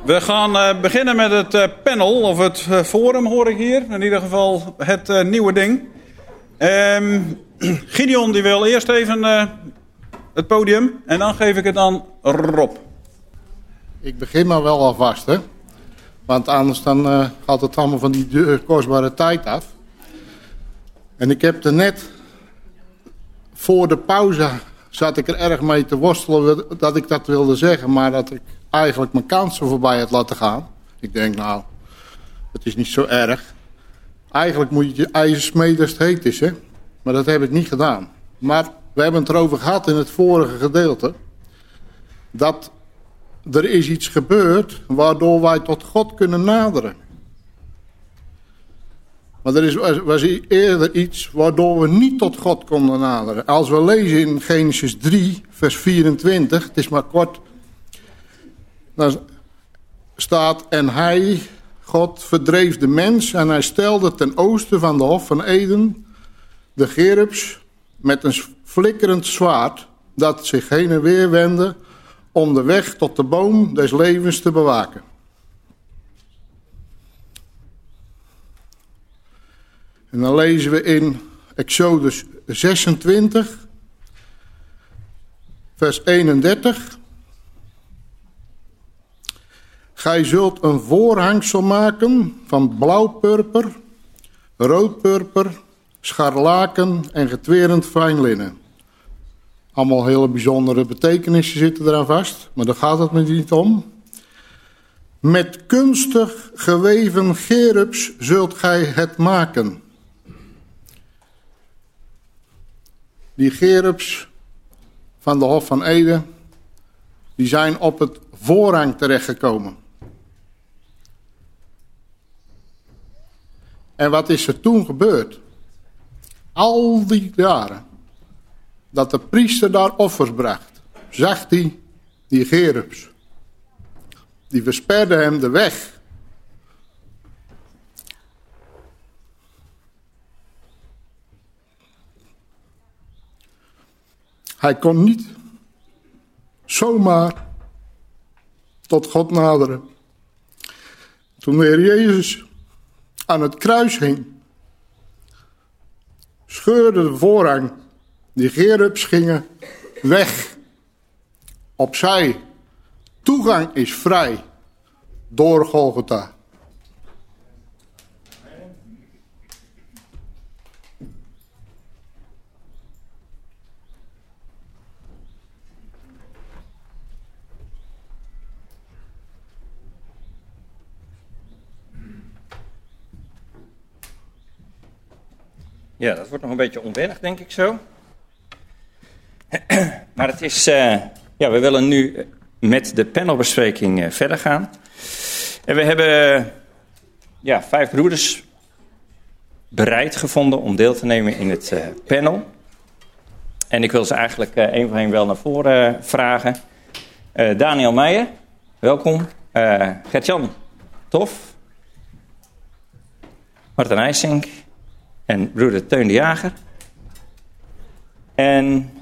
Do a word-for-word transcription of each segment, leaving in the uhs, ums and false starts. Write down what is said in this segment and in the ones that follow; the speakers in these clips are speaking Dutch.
We gaan uh, beginnen met het uh, panel, of het uh, forum hoor ik hier. In ieder geval het uh, nieuwe ding. Um, Gideon die wil eerst even uh, het podium en dan geef ik het aan Rob. Ik begin maar wel alvast, hè. Want anders dan uh, gaat het allemaal van die uh, kostbare tijd af. En ik heb er net voor de pauze zat ik er erg mee te worstelen dat ik dat wilde zeggen, maar dat ik eigenlijk mijn kansen voorbij had laten gaan. Ik denk, nou, het is niet zo erg. Eigenlijk moet je je ijzer smeden als het heet is, hè. Maar dat heb ik niet gedaan. Maar we hebben het erover gehad in het vorige gedeelte, dat er is iets gebeurd waardoor wij tot God kunnen naderen. Maar er is, was eerder iets waardoor we niet tot God konden naderen. Als we lezen in Genesis drie, vers vierentwintig, het is maar kort, dan staat: en hij, God, verdreef de mens en hij stelde ten oosten van de hof van Eden de Cherubs met een flikkerend zwaard dat zich heen en weer wendde om de weg tot de boom des levens te bewaken. En dan lezen we in Exodus zesentwintig, vers eenendertig. Gij zult een voorhangsel maken van blauwpurper, roodpurper, scharlaken en getwerend fijn linnen. Allemaal hele bijzondere betekenissen zitten eraan vast, maar daar gaat het me niet om. Met kunstig geweven cherubs zult gij het maken. Die cherubs van de Hof van Eden, die zijn op het voorhang terechtgekomen. En wat is er toen gebeurd? Al die jaren dat de priester daar offers bracht, zag hij die cherubs. Die versperden hem de weg. Hij kon niet zomaar tot God naderen. Toen de Heer Jezus aan het kruis hing, scheurde de voorhang. Die cherubs gingen weg. Opzij. Toegang is vrij. Door Golgotha. Ja, dat wordt nog een beetje onwennig, denk ik zo. Maar het is, uh, ja, we willen nu met de panelbespreking uh, verder gaan. En we hebben uh, ja, vijf broeders bereid gevonden om deel te nemen in het uh, panel. En ik wil ze eigenlijk uh, één voor één wel naar voren uh, vragen. Uh, Daniel Meijer, welkom. Uh, Gert-Jan Tof. Martin IJsink. En broeder Teun de Jager. En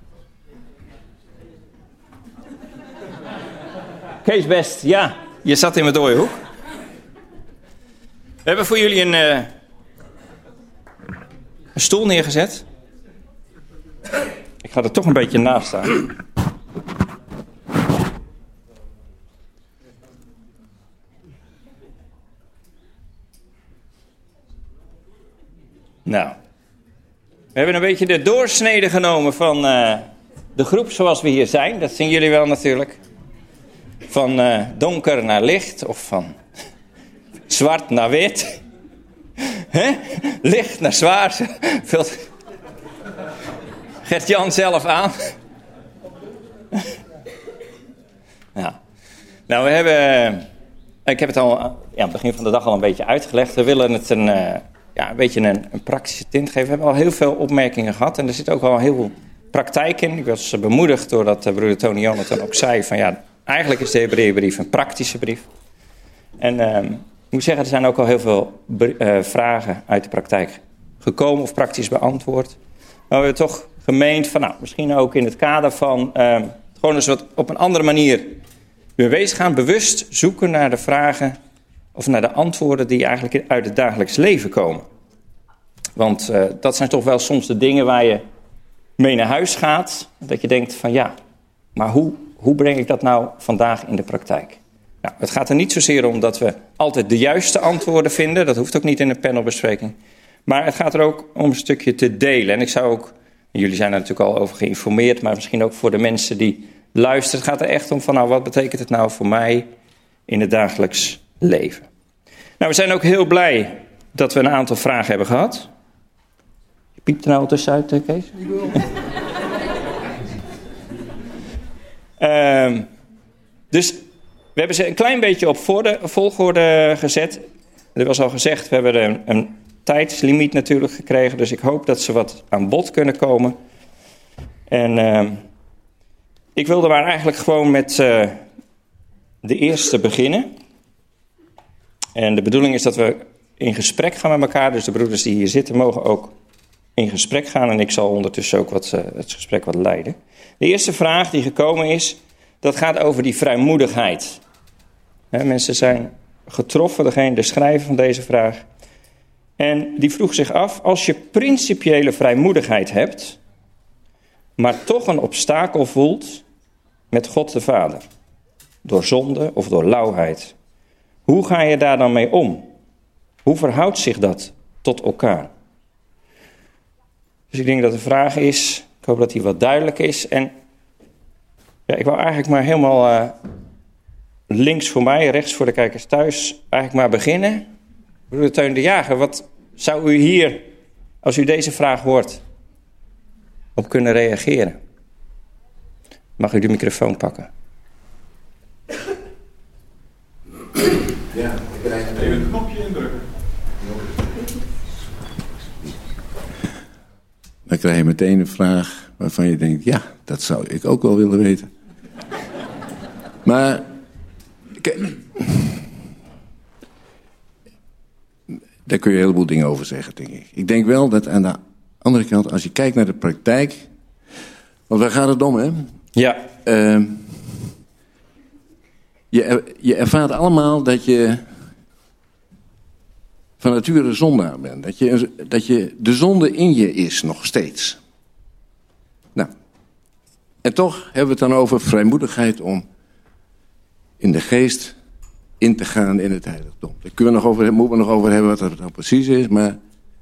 Kees Best, ja, je zat in mijn dode hoek. We hebben voor jullie een, uh, een stoel neergezet. Ik ga er toch een beetje naast staan. Nou, we hebben een beetje de doorsnede genomen van uh, de groep zoals we hier zijn. Dat zien jullie wel natuurlijk. Van uh, donker naar licht of van zwart naar wit. Hè? Licht naar zwaar. Vult Gert-Jan zelf aan. Ja. Nou, we hebben... Ik heb het al ja, aan het begin van de dag al een beetje uitgelegd. We willen het een... Uh, Ja, een beetje een, een praktische tint geven. We hebben al heel veel opmerkingen gehad. En er zit ook wel heel veel praktijk in. Ik was bemoedigd doordat uh, broeder Tony Jonathan ook zei van ja, eigenlijk is de Hebreeënbrief een praktische brief. En uh, ik moet zeggen, er zijn ook al heel veel uh, vragen uit de praktijk gekomen of praktisch beantwoord. Maar we hebben toch gemeend van nou, misschien ook in het kader van uh, gewoon eens wat op een andere manier Wees gaan bewust zoeken naar de vragen of naar de antwoorden die eigenlijk uit het dagelijks leven komen. Want uh, dat zijn toch wel soms de dingen waar je mee naar huis gaat. Dat je denkt van ja, maar hoe, hoe breng ik dat nou vandaag in de praktijk? Nou, het gaat er niet zozeer om dat we altijd de juiste antwoorden vinden. Dat hoeft ook niet in een panelbespreking. Maar het gaat er ook om een stukje te delen. En ik zou ook, jullie zijn er natuurlijk al over geïnformeerd, maar misschien ook voor de mensen die luisteren. Het gaat er echt om van nou, wat betekent het nou voor mij in het dagelijks leven? Nou, we zijn ook heel blij dat we een aantal vragen hebben gehad. Je piept er nou tussenuit, Kees? um, dus we hebben ze een klein beetje op volgorde gezet. Er was al gezegd, we hebben een, een tijdslimiet natuurlijk gekregen. Dus ik hoop dat ze wat aan bod kunnen komen. En uh, ik wilde maar eigenlijk gewoon met uh, de eerste beginnen. En de bedoeling is dat we in gesprek gaan met elkaar. Dus de broeders die hier zitten mogen ook in gesprek gaan. En ik zal ondertussen ook wat, uh, het gesprek wat leiden. De eerste vraag die gekomen is, dat gaat over die vrijmoedigheid. He, mensen zijn getroffen, degene, de schrijver van deze vraag. En die vroeg zich af, als je principiële vrijmoedigheid hebt, maar toch een obstakel voelt met God de Vader, door zonde of door lauwheid, hoe ga je daar dan mee om? Hoe verhoudt zich dat tot elkaar? Dus ik denk dat de vraag is, ik hoop dat die wat duidelijk is. En ja, ik wil eigenlijk maar helemaal uh, links voor mij, rechts voor de kijkers thuis, eigenlijk maar beginnen. Broeder Teun de Jager, wat zou u hier, als u deze vraag hoort, op kunnen reageren? Mag u de microfoon pakken? Ja, ik krijg even een knopje indrukken. Dan krijg je meteen een vraag waarvan je denkt, ja, dat zou ik ook wel willen weten. Maar, kijk, daar kun je een heleboel dingen over zeggen, denk ik. Ik denk wel dat aan de andere kant, als je kijkt naar de praktijk, want waar gaat het om, hè? Ja. Uh, je, je ervaart allemaal dat je van nature zondaar bent. Dat je, dat je de zonde in je is nog steeds. Nou, en toch hebben we het dan over vrijmoedigheid om in de geest in te gaan in het heiligdom. Daar kunnen we nog over, moeten we nog over hebben wat dat nou precies is, maar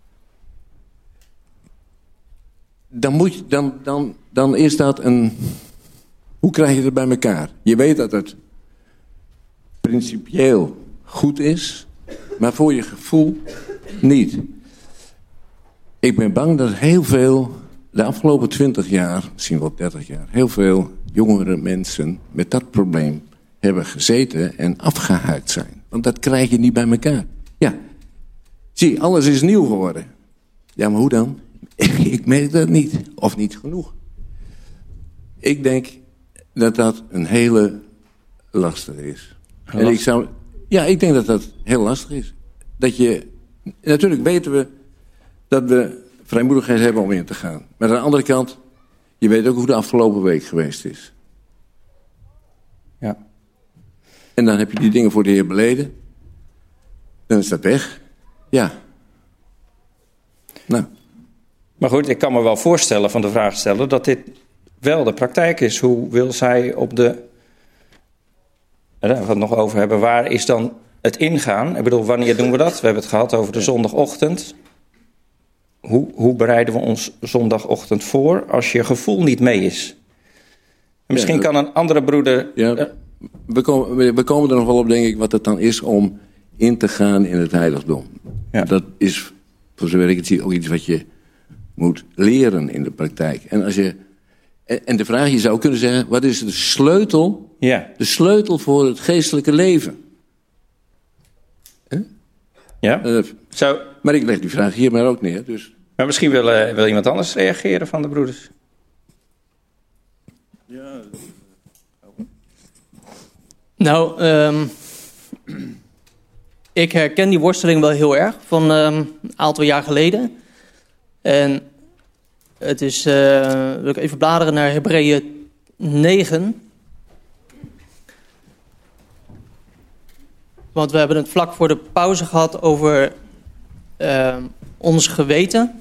dan, moet je, dan, dan, dan is dat een... Hoe krijg je het bij elkaar? Je weet dat het principieel goed is, maar voor je gevoel niet. Ik ben bang dat heel veel, de afgelopen twintig jaar, misschien wel dertig jaar, heel veel jongere mensen met dat probleem hebben gezeten en afgehaakt zijn. Want dat krijg je niet bij elkaar. Ja, zie, alles is nieuw geworden. Ja, maar hoe dan? Ik merk dat niet, of niet genoeg. Ik denk dat dat een hele lastige is. Lastig. En ik zou, ja, ik denk dat dat heel lastig is. Dat je, natuurlijk weten we dat we vrijmoedigheid hebben om in te gaan. Maar aan de andere kant, je weet ook hoe de afgelopen week geweest is. Ja. En dan heb je die dingen voor de Heer beleden. Dan is dat weg. Ja. Nou. Maar goed, ik kan me wel voorstellen van de vraagsteller dat dit wel de praktijk is. Hoe wil zij op de... Daar gaan we het nog over hebben. Waar is dan het ingaan? Ik bedoel, wanneer doen we dat? We hebben het gehad over de zondagochtend. Hoe, hoe bereiden we ons zondagochtend voor als je gevoel niet mee is? En misschien ja, kan een andere broeder... Ja, we, komen, we komen er nog wel op, denk ik, wat het dan is om in te gaan in het heiligdom. Ja. Dat is, voor zover ik het zie, ook iets wat je moet leren in de praktijk. En, als je, en de vraag, je zou kunnen zeggen, wat is de sleutel? Ja. De sleutel voor het geestelijke leven? Huh? Ja. Uh, Zo. Maar ik leg die vraag hier maar ook neer. Dus. Maar misschien wil, uh, wil iemand anders reageren van de broeders? Ja. Nou, um, ik herken die worsteling wel heel erg van um, een aantal jaar geleden. En het is, uh, wil ik even bladeren naar Hebreeën negen. Want we hebben het vlak voor de pauze gehad over uh, ons geweten.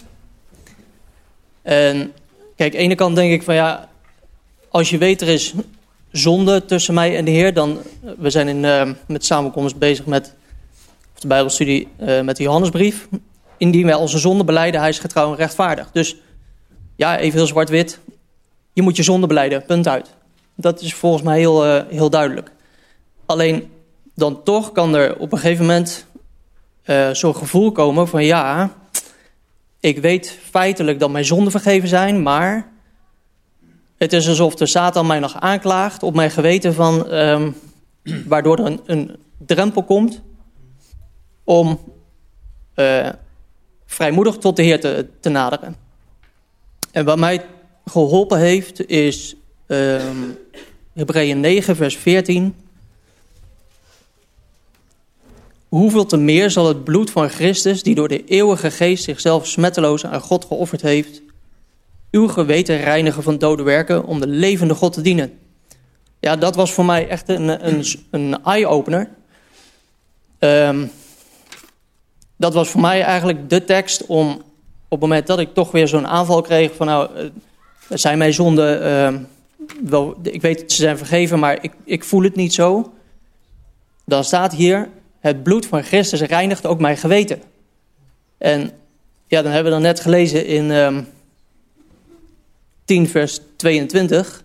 En kijk, aan de ene kant denk ik van ja, als je weet er is zonde tussen mij en de Heer, dan, we zijn in, uh, met samenkomst bezig met of de Bijbelstudie uh, met de Johannesbrief. Indien wij onze zonde belijden, hij is getrouw en rechtvaardig. Dus ja, even heel zwart-wit, je moet je zonde belijden, punt uit. Dat is volgens mij heel, uh, heel duidelijk. Alleen dan toch kan er op een gegeven moment uh, zo'n gevoel komen van ja, ik weet feitelijk dat mijn zonden vergeven zijn, maar het is alsof de Satan mij nog aanklaagt op mijn geweten van, um, waardoor er een, een drempel komt om uh, vrijmoedig tot de Heer te, te naderen. En wat mij geholpen heeft is um, Hebreeën negen vers veertien. Hoeveel te meer zal het bloed van Christus, die door de eeuwige geest zichzelf smetteloos aan God geofferd heeft, uw geweten reinigen van dode werken om de levende God te dienen. Ja, dat was voor mij echt een, een, een eye-opener. Um, dat was voor mij eigenlijk de tekst om op het moment dat ik toch weer zo'n aanval kreeg van nou, uh, zijn mijn zonden, uh, wel, ik weet dat ze zijn vergeven, maar ik, ik voel het niet zo. Dan staat hier, het bloed van Christus reinigt ook mijn geweten. En ja, dan hebben we dan net gelezen in um, tien vers tweeëntwintig.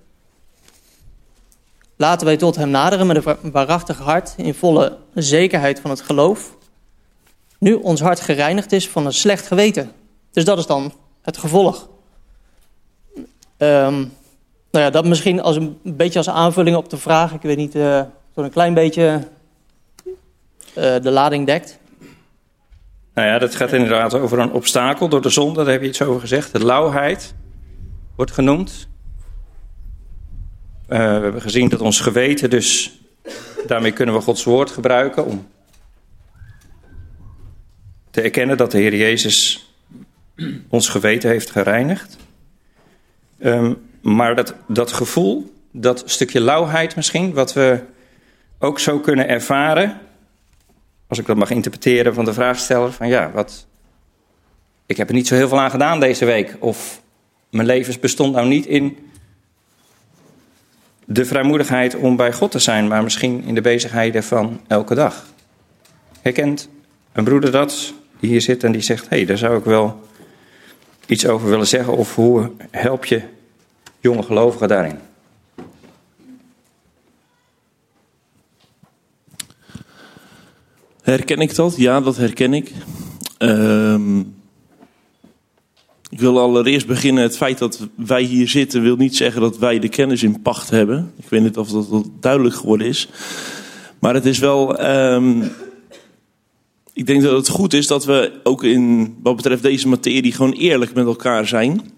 Laten wij tot hem naderen met een waarachtig hart in volle zekerheid van het geloof. Nu ons hart gereinigd is van een slecht geweten. Dus dat is dan het gevolg. Um, nou ja, dat misschien als een, een beetje als aanvulling op de vraag. Ik weet niet, uh, zo'n een klein beetje uh, de lading dekt. Nou ja, dat gaat inderdaad over een obstakel door de zonde. Daar heb je iets over gezegd. De lauwheid wordt genoemd. Uh, we hebben gezien dat ons geweten, dus daarmee kunnen we Gods woord gebruiken om te erkennen dat de Heer Jezus ons geweten heeft gereinigd. Um, maar dat, dat gevoel, dat stukje lauwheid misschien, wat we ook zo kunnen ervaren, als ik dat mag interpreteren van de vraagsteller, van ja, wat, ik heb er niet zo heel veel aan gedaan deze week. Of mijn leven bestond nou niet in de vrijmoedigheid om bij God te zijn, maar misschien in de bezigheden van elke dag. Herkent een broeder dat, die hier zit en die zegt, hé, hey, daar zou ik wel iets over willen zeggen, of hoe help je jonge gelovigen daarin? Herken ik dat? Ja, dat herken ik. Uh, ik wil allereerst beginnen. Het feit dat wij hier zitten wil niet zeggen dat wij de kennis in pacht hebben. Ik weet niet of dat wel duidelijk geworden is. Maar het is wel... Uh, ik denk dat het goed is dat we ook in wat betreft deze materie gewoon eerlijk met elkaar zijn.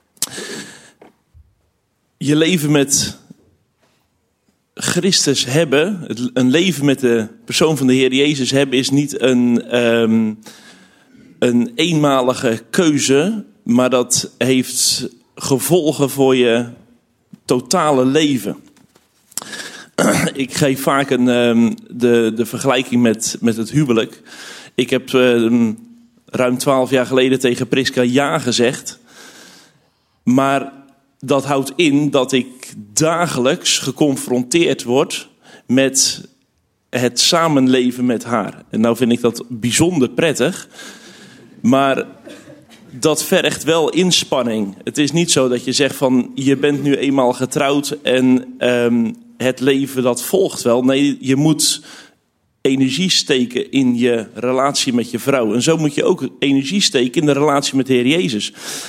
Je leven met Christus hebben, een leven met de persoon van de Heer Jezus hebben, is niet een, um, een eenmalige keuze, maar dat heeft gevolgen voor je totale leven. Ik geef vaak een, um, de, de vergelijking met, met het huwelijk. Ik heb um, ruim twaalf jaar geleden tegen Priska ja gezegd, maar dat houdt in dat ik dagelijks geconfronteerd word met het samenleven met haar. En nou vind ik dat bijzonder prettig, maar dat vergt wel inspanning. Het is niet zo dat je zegt van je bent nu eenmaal getrouwd en um, het leven dat volgt wel. Nee, je moet energie steken in je relatie met je vrouw. En zo moet je ook energie steken in de relatie met de Heer Jezus.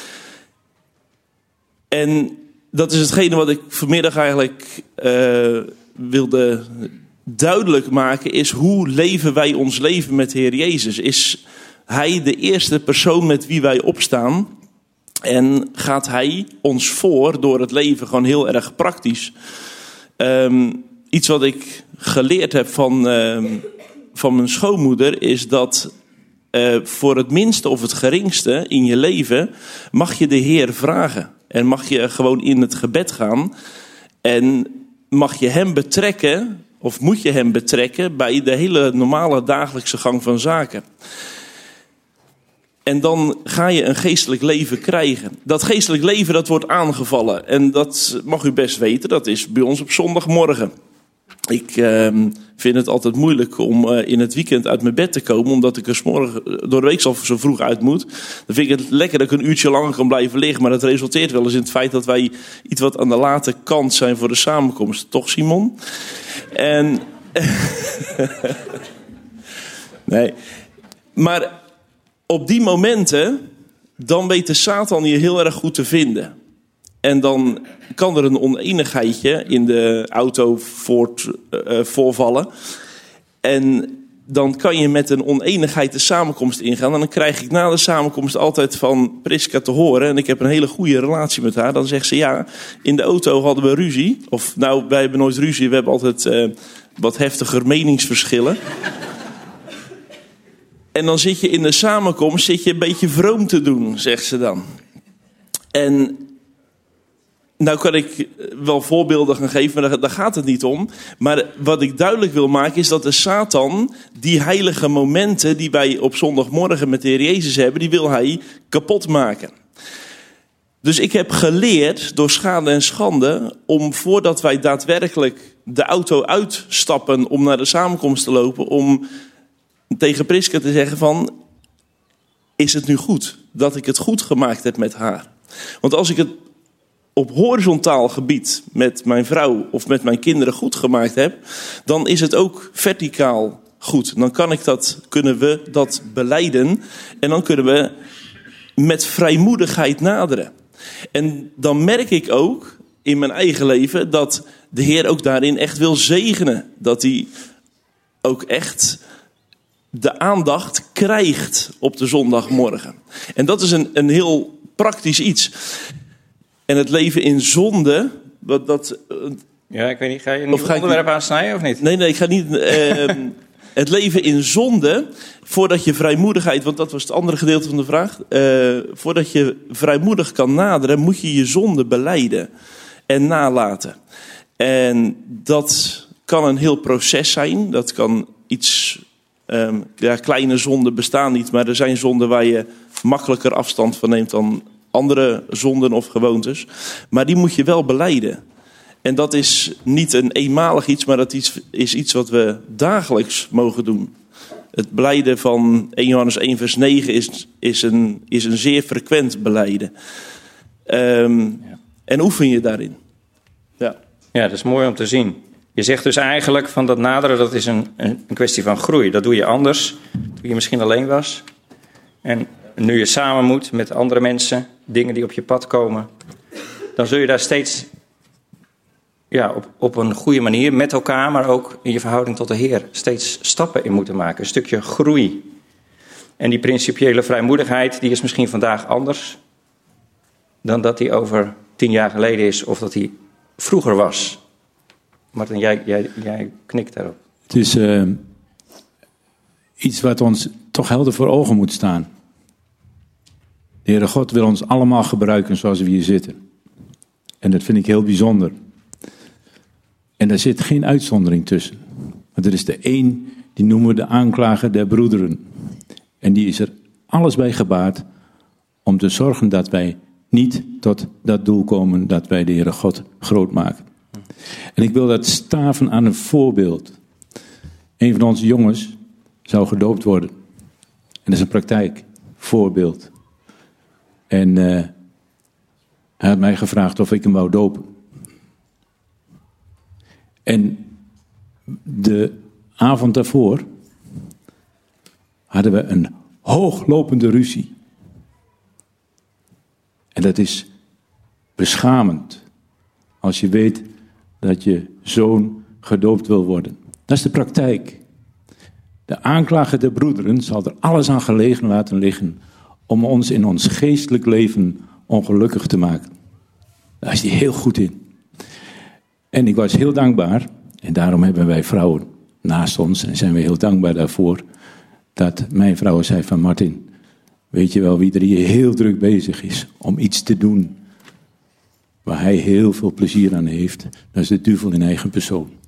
En dat is hetgene wat ik vanmiddag eigenlijk uh, wilde duidelijk maken, is hoe leven wij ons leven met de Heer Jezus? Is Hij de eerste persoon met wie wij opstaan? En gaat Hij ons voor door het leven gewoon heel erg praktisch? Um, iets wat ik geleerd heb van, uh, van mijn schoonmoeder is dat uh, voor het minste of het geringste in je leven mag je de Heer vragen. En mag je gewoon in het gebed gaan. En mag je hem betrekken of moet je hem betrekken bij de hele normale dagelijkse gang van zaken. En dan ga je een geestelijk leven krijgen. Dat geestelijk leven dat wordt aangevallen. En dat mag u best weten, dat is bij ons op zondagmorgen. Ik uh, vind het altijd moeilijk om uh, in het weekend uit mijn bed te komen, omdat ik er 's morgen door de week al zo vroeg uit moet. Dan vind ik het lekker dat ik een uurtje langer kan blijven liggen. Maar dat resulteert wel eens in het feit dat wij iets wat aan de late kant zijn voor de samenkomst. Toch, Simon? En nee. Maar op die momenten, dan weet de Satan je heel erg goed te vinden. En dan kan er een oneenigheidje in de auto voort, uh, voorvallen. En dan kan je met een oneenigheid de samenkomst ingaan. En dan krijg ik na de samenkomst altijd van Priska te horen. En ik heb een hele goede relatie met haar. Dan zegt ze, ja, in de auto hadden we ruzie. Of nou, wij hebben nooit ruzie. We hebben altijd uh, wat heftiger meningsverschillen. En dan zit je in de samenkomst zit je een beetje vroom te doen, zegt ze dan. En nou kan ik wel voorbeelden gaan geven, maar daar gaat het niet om. Maar wat ik duidelijk wil maken is dat de Satan die heilige momenten die wij op zondagmorgen met de Heer Jezus hebben, die wil hij kapot maken. Dus ik heb geleerd door schade en schande om voordat wij daadwerkelijk de auto uitstappen om naar de samenkomst te lopen, om tegen Priska te zeggen van, is het nu goed dat ik het goed gemaakt heb met haar? Want als ik het op horizontaal gebied met mijn vrouw of met mijn kinderen goed gemaakt heb, dan is het ook verticaal goed. Dan kan ik dat, kunnen we dat belijden en dan kunnen we met vrijmoedigheid naderen. En dan merk ik ook in mijn eigen leven dat de Heer ook daarin echt wil zegenen. Dat hij ook echt de aandacht krijgt op de zondagmorgen. En dat is een, een heel praktisch iets. En het leven in zonde, dat, dat, ja, ik weet niet, ga je een nieuw onderwerp aansnijden of niet? Nee, nee, ik ga niet. Uh, het leven in zonde, voordat je vrijmoedigheid, want dat was het andere gedeelte van de vraag. Uh, voordat je vrijmoedig kan naderen, moet je je zonde belijden en nalaten. En dat kan een heel proces zijn. Dat kan iets. Um, ja, kleine zonden bestaan niet, maar er zijn zonden waar je makkelijker afstand van neemt dan andere zonden of gewoontes. Maar die moet je wel belijden. En dat is niet een eenmalig iets, maar dat is iets wat we dagelijks mogen doen. Het belijden van eerste Johannes één vers negen is, is, een, is een zeer frequent belijden. Um, ja. En oefen je daarin. Ja. Ja, dat is mooi om te zien. Je zegt dus eigenlijk van dat naderen, dat is een, een kwestie van groei. Dat doe je anders, toen je misschien alleen was. En nu je samen moet met andere mensen, dingen die op je pad komen, dan zul je daar steeds ja, op, op een goede manier met elkaar, maar ook in je verhouding tot de Heer, steeds stappen in moeten maken. Een stukje groei. En die principiële vrijmoedigheid, die is misschien vandaag anders dan dat die over tien jaar geleden is of dat die vroeger was. Martin, jij, jij, jij knikt daarop. Het is uh, iets wat ons toch helder voor ogen moet staan. De Heere God wil ons allemaal gebruiken zoals we hier zitten. En dat vind ik heel bijzonder. En daar zit geen uitzondering tussen. Want er is de een, die noemen we de aanklager der broederen. En die is er alles bij gebaat om te zorgen dat wij niet tot dat doel komen dat wij de Heere God groot maken. En ik wil dat staven aan een voorbeeld. Een van onze jongens zou gedoopt worden. En dat is een praktijk, voorbeeld. En uh, hij had mij gevraagd of ik hem wou dopen. En de avond daarvoor hadden we een hooglopende ruzie. En dat is beschamend als je weet dat je zoon gedoopt wil worden. Dat is de praktijk. De aanklager der broederen zal er alles aan gelegen laten liggen om ons in ons geestelijk leven ongelukkig te maken. Daar is hij heel goed in. En ik was heel dankbaar, en daarom hebben wij vrouwen naast ons, en zijn we heel dankbaar daarvoor, dat mijn vrouw zei van Martin, weet je wel wie er hier heel druk bezig is om iets te doen waar hij heel veel plezier aan heeft, dat is de duivel in eigen persoon.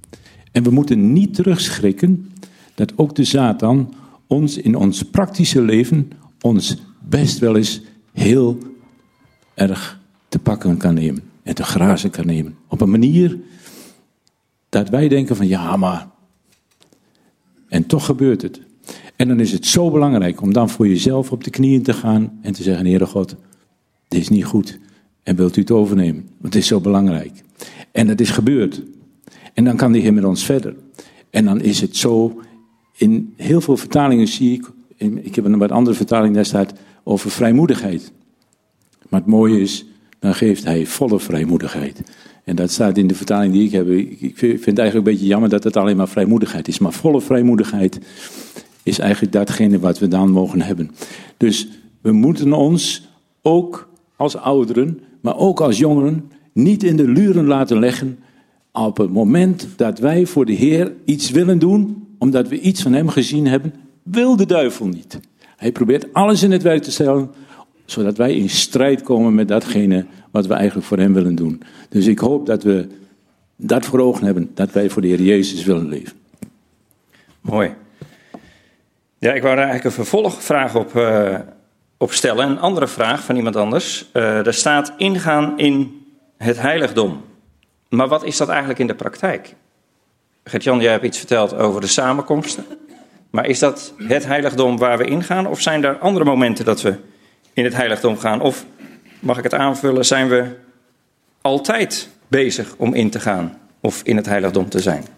En we moeten niet terugschrikken dat ook de Satan ons in ons praktische leven ons best wel eens heel erg te pakken kan nemen. En te grazen kan nemen. Op een manier dat wij denken van ja, maar... En toch gebeurt het. En dan is het zo belangrijk om dan voor jezelf op de knieën te gaan en te zeggen, Heere God, dit is niet goed. En wilt u het overnemen? Want het is zo belangrijk. En dat is gebeurd. En dan kan die Heer met ons verder. En dan is het zo, in heel veel vertalingen zie ik, ik heb een wat andere vertaling, daar staat over vrijmoedigheid. Maar het mooie is, dan geeft hij volle vrijmoedigheid. En dat staat in de vertaling die ik heb. Ik vind het eigenlijk een beetje jammer dat het alleen maar vrijmoedigheid is. Maar volle vrijmoedigheid is eigenlijk datgene wat we dan mogen hebben. Dus we moeten ons ook als ouderen, maar ook als jongeren, niet in de luren laten leggen op het moment dat wij voor de Heer iets willen doen, omdat we iets van hem gezien hebben, wil de duivel niet. Hij probeert alles in het werk te stellen, zodat wij in strijd komen met datgene wat we eigenlijk voor hem willen doen. Dus ik hoop dat we dat voor ogen hebben, dat wij voor de Heer Jezus willen leven. Mooi. Ja, ik wou daar eigenlijk een vervolgvraag op, uh, op stellen. Een andere vraag van iemand anders. Uh, er staat ingaan in het heiligdom. Maar wat is dat eigenlijk in de praktijk? Gert-Jan, jij hebt iets verteld over de samenkomsten. Maar is dat het heiligdom waar we ingaan? Of zijn er andere momenten dat we in het heiligdom gaan? Of, mag ik het aanvullen, zijn we altijd bezig om in te gaan of in het heiligdom te zijn?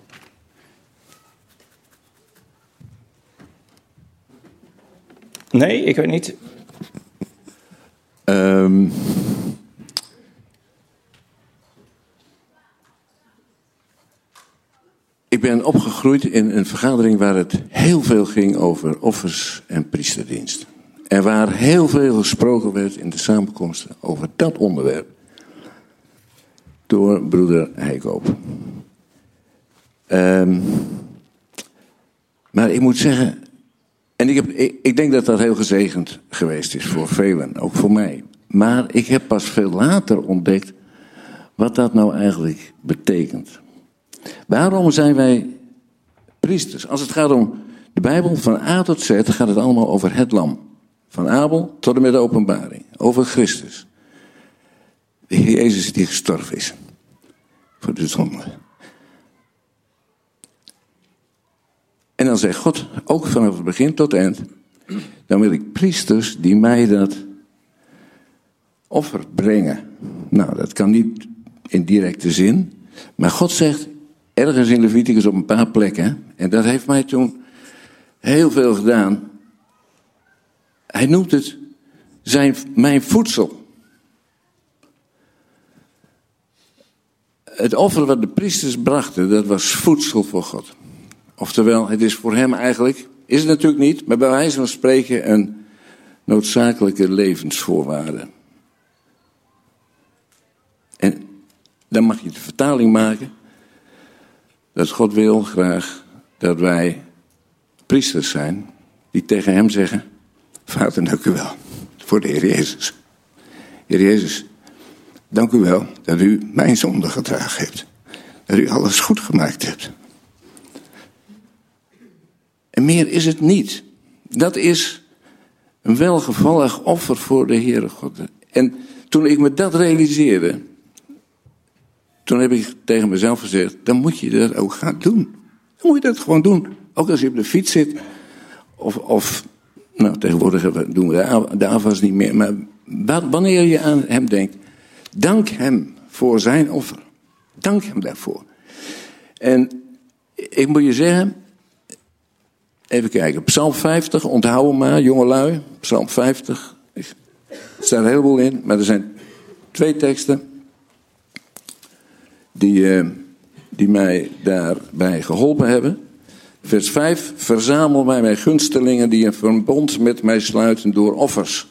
Nee, ik weet niet. Um, ik ben opgegroeid in een vergadering waar het heel veel ging over offers en priesterdienst. En waar heel veel gesproken werd in de samenkomsten over dat onderwerp. Door broeder Heikoop. Um, maar ik moet zeggen, en ik, heb, ik, ik denk dat dat heel gezegend geweest is voor velen, ook voor mij. Maar ik heb pas veel later ontdekt wat dat nou eigenlijk betekent. Waarom zijn wij priesters? Als het gaat om de Bijbel, van A tot Z, gaat het allemaal over het lam. Van Abel tot en met de openbaring. Over Christus. De Heer Jezus die gestorven is. Voor de zonde. En dan zegt God, ook vanaf het begin tot het eind, dan wil ik priesters die mij dat offer brengen. Nou, dat kan niet in directe zin. Maar God zegt, ergens in Leviticus op een paar plekken, en dat heeft mij toen heel veel gedaan. Hij noemt het zijn, mijn voedsel. Het offer wat de priesters brachten, dat was voedsel voor God. Oftewel, het is voor hem eigenlijk, is het natuurlijk niet, maar bij wijze van spreken een noodzakelijke levensvoorwaarde. En dan mag je de vertaling maken dat God wil graag dat wij priesters zijn die tegen hem zeggen, Vader, dank u wel voor de Heer Jezus. Heer Jezus, dank u wel dat u mijn zonde gedragen hebt. Dat u alles goed gemaakt hebt. En meer is het niet. Dat is een welgevallig offer voor de Heere God. En toen ik me dat realiseerde, toen heb ik tegen mezelf gezegd, dan moet je dat ook gaan doen. Dan moet je dat gewoon doen. Ook als je op de fiets zit. Of, of nou tegenwoordig doen we de afwas niet meer. Maar wanneer je aan hem denkt, dank hem voor zijn offer. Dank hem daarvoor. En ik moet je zeggen, even kijken, Psalm vijftig, onthoud hem maar, jongelui. Psalm vijftig, er staat een heleboel in, maar er zijn twee teksten die, uh, die mij daarbij geholpen hebben. Vers vijf, verzamel mij mijn gunstelingen die een verbond met mij sluiten door offers.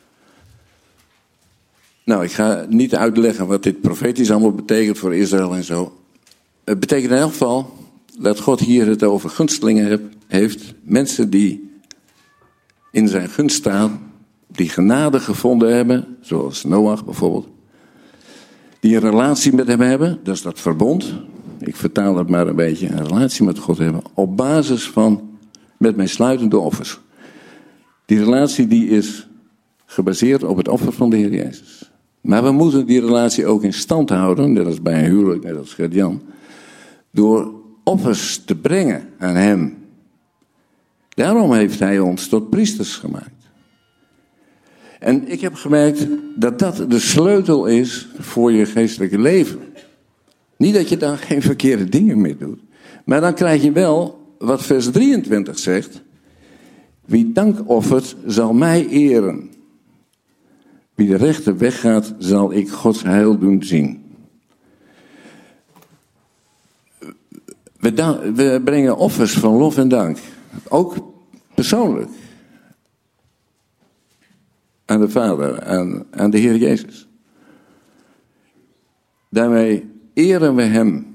Nou, ik ga niet uitleggen wat dit profetisch allemaal betekent voor Israël en zo. Het betekent in elk geval dat God hier het over gunstelingen heb, heeft. Mensen die in zijn gunst staan, die genade gevonden hebben, zoals Noach bijvoorbeeld. Die een relatie met hem hebben, dat is dat verbond. ik vertaal het maar een beetje, een relatie met God hebben op basis van, met mijn sluitende offers. Die relatie die is gebaseerd op het offer van de Heer Jezus. Maar we moeten die relatie ook in stand houden, net als bij een huwelijk, net als Gert-Jan, door offers te brengen aan hem. Daarom heeft hij ons tot priesters gemaakt. En ik heb gemerkt dat dat de sleutel is voor je geestelijke leven. Niet dat je dan geen verkeerde dingen meer doet. Maar dan krijg je wel wat vers drieëntwintig zegt. Wie dank offert, zal mij eren. Wie de rechte weg gaat, zal ik Gods heil doen zien. We, dan, we brengen offers van lof en dank. Ook persoonlijk. Aan de Vader, aan, aan de Heer Jezus. Daarmee eren we hem.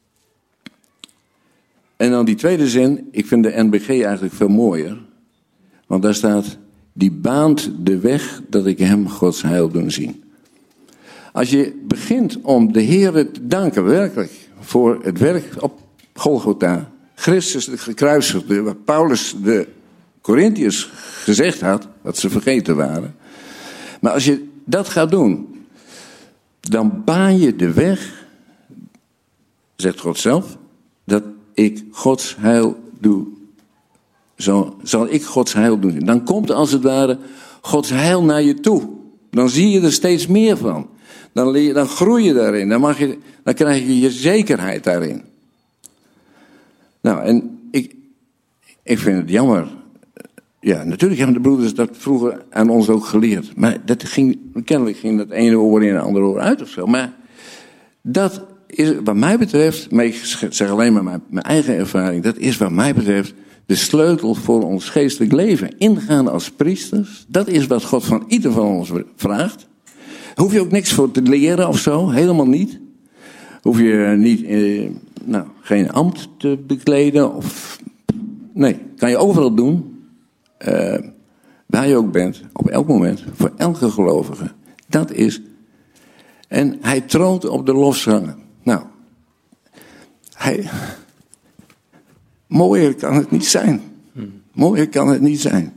En dan die tweede zin, ik vind de N B G eigenlijk veel mooier. Want daar staat, die baant de weg dat ik hem Gods heil doen zien. Als je begint om de Heer te danken, werkelijk, voor het werk op Golgotha. Christus de gekruisigde, wat Paulus de Corinthiërs gezegd had, dat ze vergeten waren. Maar als je dat gaat doen, dan baan je de weg, zegt God zelf, dat ik Gods heil doe. Zo zal ik Gods heil doen. Dan komt als het ware Gods heil naar je toe. Dan zie je er steeds meer van. Dan, leer je, dan groei je daarin. Dan, mag je, dan krijg je je zekerheid daarin. Nou, en ik, ik vind het jammer. Ja, natuurlijk hebben de broeders dat vroeger aan ons ook geleerd. Maar dat ging, kennelijk ging dat ene oor in het andere oor uit of zo. Maar dat is wat mij betreft, maar ik zeg alleen maar mijn, mijn eigen ervaring. Dat is wat mij betreft de sleutel voor ons geestelijk leven. Ingaan als priesters, dat is wat God van ieder van ons vraagt. Hoef je ook niks voor te leren of zo, helemaal niet. Hoef je niet, eh, nou, geen ambt te bekleden of... Nee, kan je overal doen. Uh, waar je ook bent, op elk moment, voor elke gelovige. Dat is... En hij troont op de lofzangen. Nou, hij... Mooier kan het niet zijn. Mooier kan het niet zijn.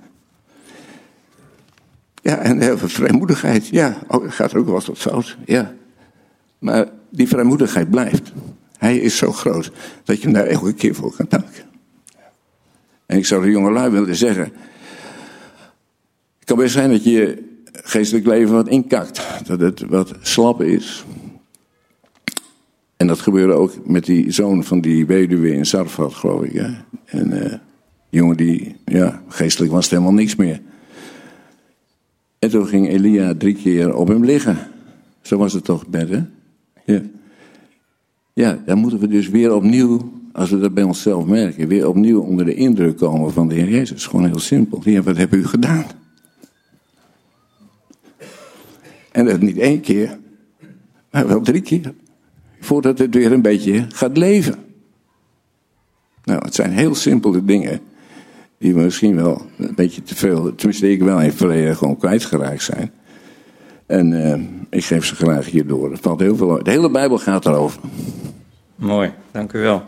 Ja, en heel veel vrijmoedigheid. Ja, oh, gaat er ook wel eens wat fout. Ja. Maar die vrijmoedigheid blijft. Hij is zo groot dat je hem daar elke keer voor kan danken. En ik zou de jongelui willen zeggen... Het kan best zijn dat je geestelijk leven wat inkakt. Dat het wat slap is. En dat gebeurde ook met die zoon van die weduwe in Sarfat, geloof ik. Hè? En uh, die jongen die, ja, geestelijk was het helemaal niks meer. En toen ging Elia drie keer op hem liggen. Zo was het toch, Bert, hè? Ja. Ja, dan moeten we dus weer opnieuw, als we dat bij onszelf merken, weer opnieuw onder de indruk komen van de Heer Jezus. Gewoon heel simpel. Heer, wat heb u gedaan? En dat niet één keer, maar wel drie keer. Voordat het weer een beetje gaat leven. Nou, het zijn heel simpele dingen. Die we misschien wel een beetje te veel, tenminste ik wel in het verleden gewoon kwijtgeraakt zijn. En uh, ik geef ze graag hier door. Er valt heel veel, de hele Bijbel gaat erover. Mooi, dank u wel.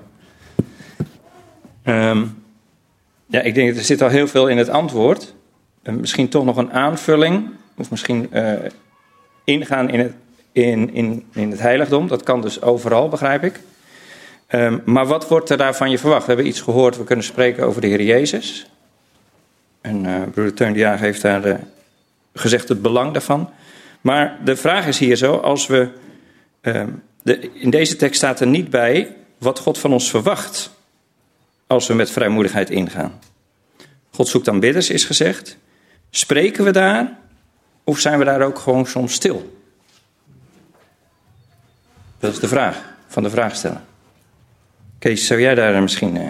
Um, ja, ik denk dat er zit al heel veel in het antwoord. Uh, misschien toch nog een aanvulling. Of misschien uh, ingaan in het, in, in, in het heiligdom. Dat kan dus overal, begrijp ik. Um, maar wat wordt er daar van je verwacht? We hebben iets gehoord, we kunnen spreken over de Heer Jezus. En uh, broeder Teun de Jager heeft daar uh, gezegd het belang daarvan. Maar de vraag is hier zo, als we... Uh, de, in deze tekst staat er niet bij wat God van ons verwacht als we met vrijmoedigheid ingaan. God zoekt aanbidders, is gezegd. Spreken we daar of zijn we daar ook gewoon soms stil? Dat is de vraag van de vraagsteller. Kees, zou jij daar misschien uh,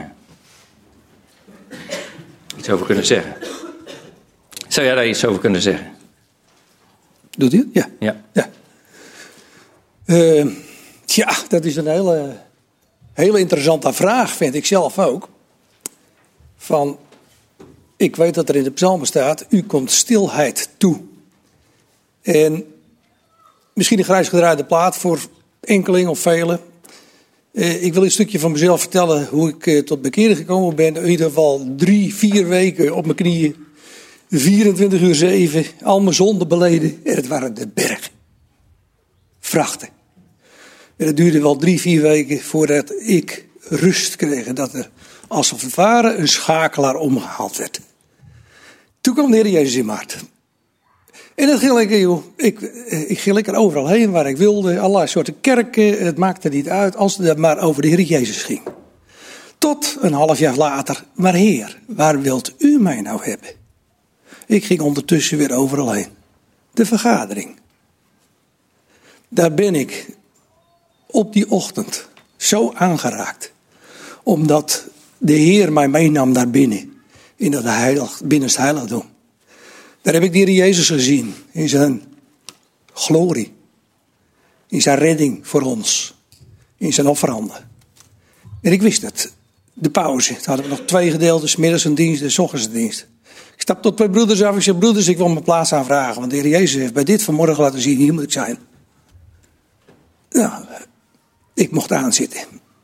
iets over kunnen zeggen? Zou jij daar iets over kunnen zeggen? Doet u? Ja. Ja. ja. Uh, tja, dat is een hele, hele interessante vraag, vind ik zelf ook. Van, ik weet dat er in de psalmen staat, u komt stilheid toe. En misschien een grijs gedraaide plaat voor enkeling of velen. Uh, ik wil een stukje van mezelf vertellen hoe ik uh, tot bekering gekomen ben. In ieder geval drie, vier weken op mijn knieën. vierentwintig uur zeven. Al mijn zonden beleden. En het waren de bergen. Vrachten. En het duurde wel drie, vier weken voordat ik rust kreeg. En dat er als het ware een schakelaar omgehaald werd. Toen kwam de Heer Jezus in mijn hart. En dat ging lekker, joh. Ik, ik ging lekker overal heen waar ik wilde. Allerlei soorten kerken. Het maakte niet uit als het maar over de Heer Jezus ging. Tot een half jaar later. Maar Heer, waar wilt u mij nou hebben? Ik ging ondertussen weer overal heen. De vergadering. Daar ben ik op die ochtend zo aangeraakt. Omdat de Heer mij meenam naar binnen. In dat heilig, binnenste heiligdom. Daar heb ik de Heer Jezus gezien. In zijn glorie. In zijn redding voor ons. In zijn offerhanden. En ik wist het. De pauze. Toen hadden we nog twee gedeeltes. 's Middags een dienst en 's ochtends een dienst. Ik stap tot twee broeders af. Ik zeg, broeders, ik wil mijn plaats aanvragen. Want de Heer Jezus heeft bij dit vanmorgen laten zien. Hier moet ik zijn. Nou, ik mocht aanzitten.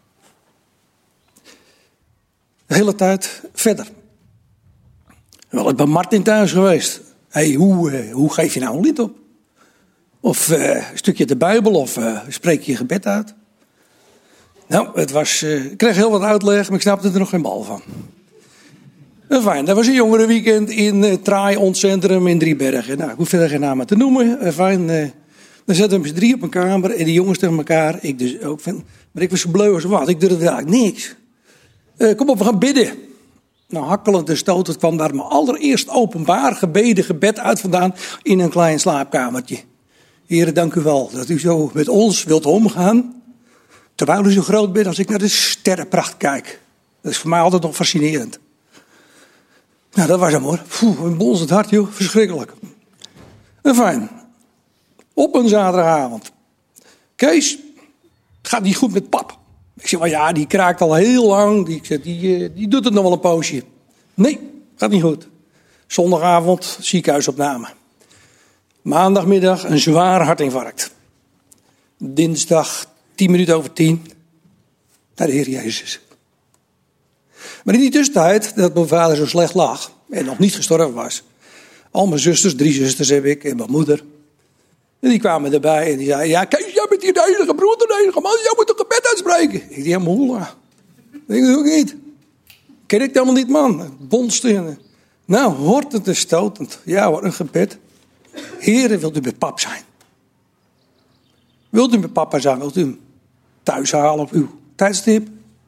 De hele tijd verder. Wel, ik ben Martin thuis geweest. Hé, hey, hoe, uh, hoe geef je nou een lied op? Of uh, een stukje de Bijbel, of uh, spreek je je gebed uit? Nou, het was, uh, ik kreeg heel wat uitleg, maar ik snapte er nog geen bal van. En fijn, dat was een jongerenweekend in het uh, Traai Ontcentrum in Driebergen. Nou, ik hoef verder geen namen te noemen. En fijn, uh, dan zaten we met z'n drie op een kamer en die jongens tegen elkaar. Ik dus ook, van, maar ik was zo bleu als wat, ik durfde eigenlijk niks. Uh, kom op, we gaan bidden. Nou, hakkelend en stotend kwam daar mijn allereerst openbaar gebeden gebed uit vandaan in een klein slaapkamertje. Heren, dank u wel dat u zo met ons wilt omgaan. Terwijl u zo groot bent als ik naar de sterrenpracht kijk. Dat is voor mij altijd nog fascinerend. Nou, dat was hem hoor. Poeh, een bonzend hart joh, verschrikkelijk. En fijn. Op een zaterdagavond. Kees, het gaat niet goed met pap. Ik zeg, maar ja, die kraakt al heel lang. Die, ik zeg, die, die doet het nog wel een poosje. Nee, gaat niet goed. Zondagavond, ziekenhuisopname. Maandagmiddag een zwaar hartinfarct. Dinsdag, tien minuten over tien. Naar de Heer Jezus. Maar in die tussentijd, dat mijn vader zo slecht lag. En nog niet gestorven was. Al mijn zusters, drie zusters heb ik. En mijn moeder. En die kwamen erbij en die zeiden, ja, Kees, jij bent hier de enige broeder, de enige man, jij moet een gebed uitspreken. Ik dacht, ja, moela. Ik dacht, ook niet. Ken ik helemaal niet, man. Bonsten. Nou, hoort het en stotend. Ja hoor, een gebed. Heren, wilt u met pap zijn? Wilt u met papa zijn? Wilt u hem thuis halen op uw tijdstip?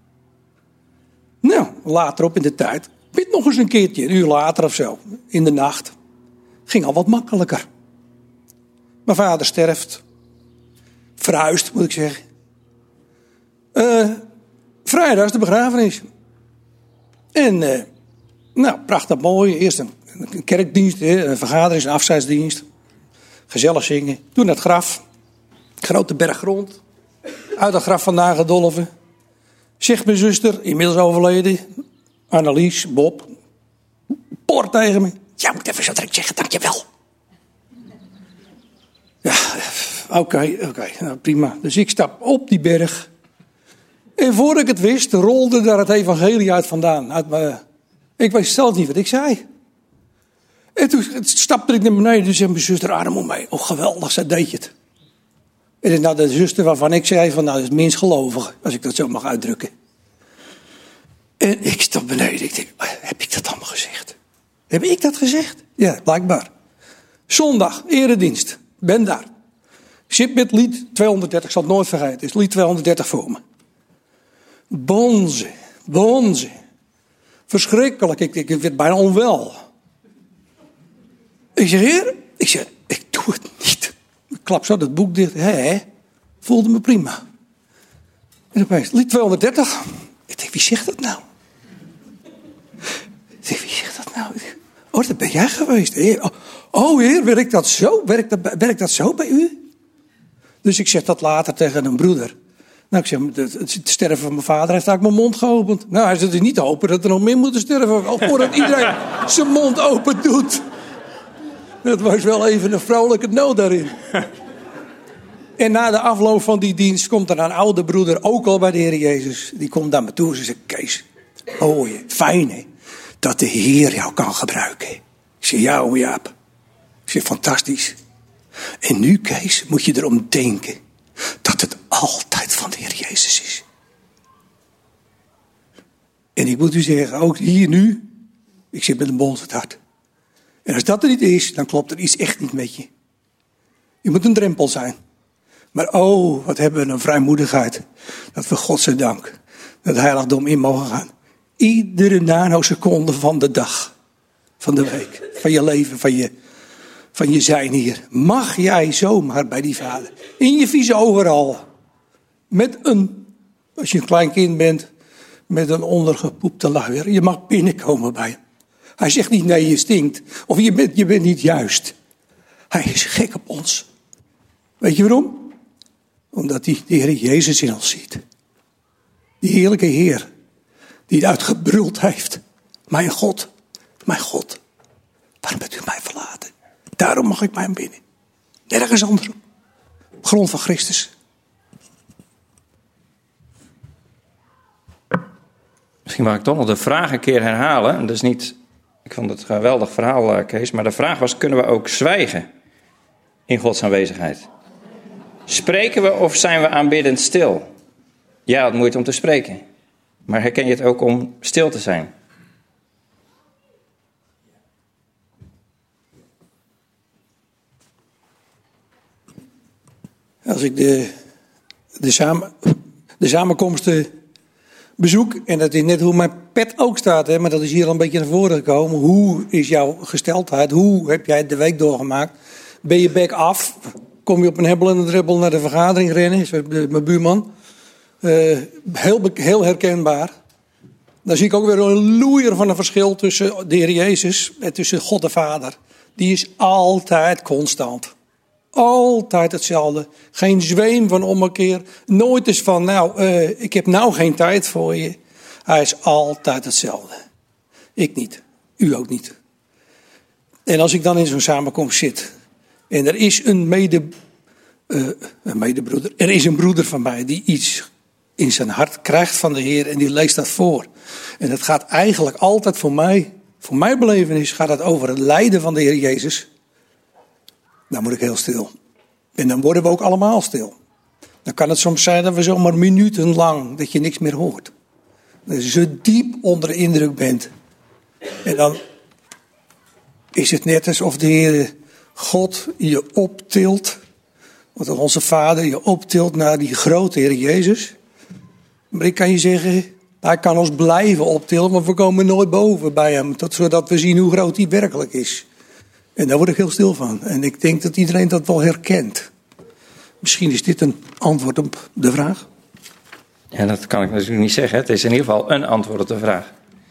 Nou, later op in de tijd. Bid nog eens een keertje, een uur later of zo. In de nacht. Ging al wat makkelijker. Mijn vader sterft. Verhuisd, moet ik zeggen. Uh, vrijdag is de begrafenis. En, uh, nou, prachtig mooi. Eerst een, een kerkdienst, een vergadering, een afscheidsdienst. Gezellig zingen. Toen het graf. Grote berg grond. Uit het graf vandaan gedolven. Zegt mijn zuster, inmiddels overleden. Annelies, Bob. Poort tegen me. Ja, moet even zo direct zeggen, dankjewel. Ja, oké, okay, oké, okay, nou, prima. Dus ik stap op die berg. En voor ik het wist, rolde daar het evangelie uit vandaan. Uit mijn, ik wist zelf niet wat ik zei. En toen stapte ik naar beneden. Dus zei mijn zuster, adem om mij. Oh, geweldig, zij deed je het. En dus nou, de zuster waarvan ik zei, van, nou, dat is het minst gelovig. Als ik dat zo mag uitdrukken. En ik stap beneden. Ik denk, heb ik dat allemaal gezegd? Heb ik dat gezegd? Ja, blijkbaar. Zondag, eredienst. Ben daar. Ik zit met lied tweehonderddertig, ik zal het nooit vergeten. Het is lied tweehonderddertig voor me. Bonze, bonze. Verschrikkelijk, ik, ik, ik werd bijna onwel. Ik zeg, heer, ik zeg, ik doe het niet. Ik klap zo dat boek dicht. Hé, voelde me prima. En opeens, lied tweehonderddertig. Ik denk, wie zegt dat nou? Ik denk, wie zegt dat nou? Oh, dat ben jij geweest. Heer. Oh, oh heer, werkt dat zo? Werkt dat, werkt dat zo bij u? Dus ik zeg dat later tegen een broeder. Nou, ik zeg, het sterven van mijn vader heeft eigenlijk mijn mond geopend. Nou, hij zegt, het is niet hopen dat er nog meer moeten sterven. Al voordat iedereen zijn mond open doet. Dat was wel even een vrolijke noot daarin. En na de afloop van die dienst komt er een oude broeder, ook al bij de Heer Jezus. Die komt naar me toe en ze zegt, Kees, mooi, fijn hè, dat de Heer jou kan gebruiken. Ik zeg, ja oom Jaap. Ik zeg, fantastisch. En nu Kees, moet je erom denken dat het altijd van de Heer Jezus is. En ik moet u zeggen, ook hier nu, ik zit met een bons het hart. En als dat er niet is, dan klopt er iets echt niet met je. Je moet een drempel zijn. Maar oh, wat hebben we een vrijmoedigheid. Dat we godzijdank het heiligdom in mogen gaan. Iedere nanoseconde van de dag. Van de week. Van je leven, van je, van je zijn hier. Mag jij zomaar bij die vader. In je vies overal. Met een, als je een klein kind bent, met een ondergepoepte luier. Je mag binnenkomen bij hem. Hij zegt niet nee, je stinkt. Of je bent, je bent niet juist. Hij is gek op ons. Weet je waarom? Omdat hij de Heer Jezus in ons ziet. Die heerlijke Heer. Die het uitgebruld heeft. Mijn God, mijn God. Waarom bent u mij verlaten? Daarom mag ik bij hem binnen. Nergens anders. Op grond van Christus. Misschien mag ik toch nog de vraag een keer herhalen. Dat is niet, ik vond het een geweldig verhaal, Kees. Maar de vraag was, kunnen we ook zwijgen in Gods aanwezigheid? Spreken we of zijn we aanbiddend stil? Ja, het moeite om te spreken. Maar herken je het ook om stil te zijn? Als ik de, de, samen, de samenkomsten bezoek, en dat is net hoe mijn pet ook staat, hè, maar dat is hier al een beetje naar voren gekomen. Hoe is jouw gesteldheid? Hoe heb jij de week doorgemaakt? Ben je back af? Kom je op een hebbel en een dribbel naar de vergadering rennen? Zoals mijn buurman. Uh, heel, heel herkenbaar. Dan zie ik ook weer een loeier van een verschil tussen de Heer Jezus en tussen God de Vader. Die is altijd constant. Altijd hetzelfde. Geen zweem van ommekeer. Nooit eens van, nou, uh, ik heb nou geen tijd voor je. Hij is altijd hetzelfde. Ik niet. U ook niet. En als ik dan in zo'n samenkomst zit. En er is een, mede, uh, een medebroeder. Er is een broeder van mij die iets in zijn hart krijgt van de Heer. En die leest dat voor. En het gaat eigenlijk altijd voor mij. Voor mijn belevenis gaat het over het lijden van de Heer Jezus. Dan moet ik heel stil. En dan worden we ook allemaal stil. Dan kan het soms zijn dat we zomaar minutenlang dat je niks meer hoort. Dat je zo diep onder de indruk bent. En dan is het net alsof de Heer God je optilt. Want onze Vader je optilt naar die grote Heer Jezus. Maar ik kan je zeggen, hij kan ons blijven optillen, want we komen nooit boven bij hem. Tot, zodat we zien hoe groot hij werkelijk is. En daar word ik heel stil van. En ik denk dat iedereen dat wel herkent. Misschien is dit een antwoord op de vraag. Ja, dat kan ik natuurlijk niet zeggen. Het is in ieder geval een antwoord op de vraag.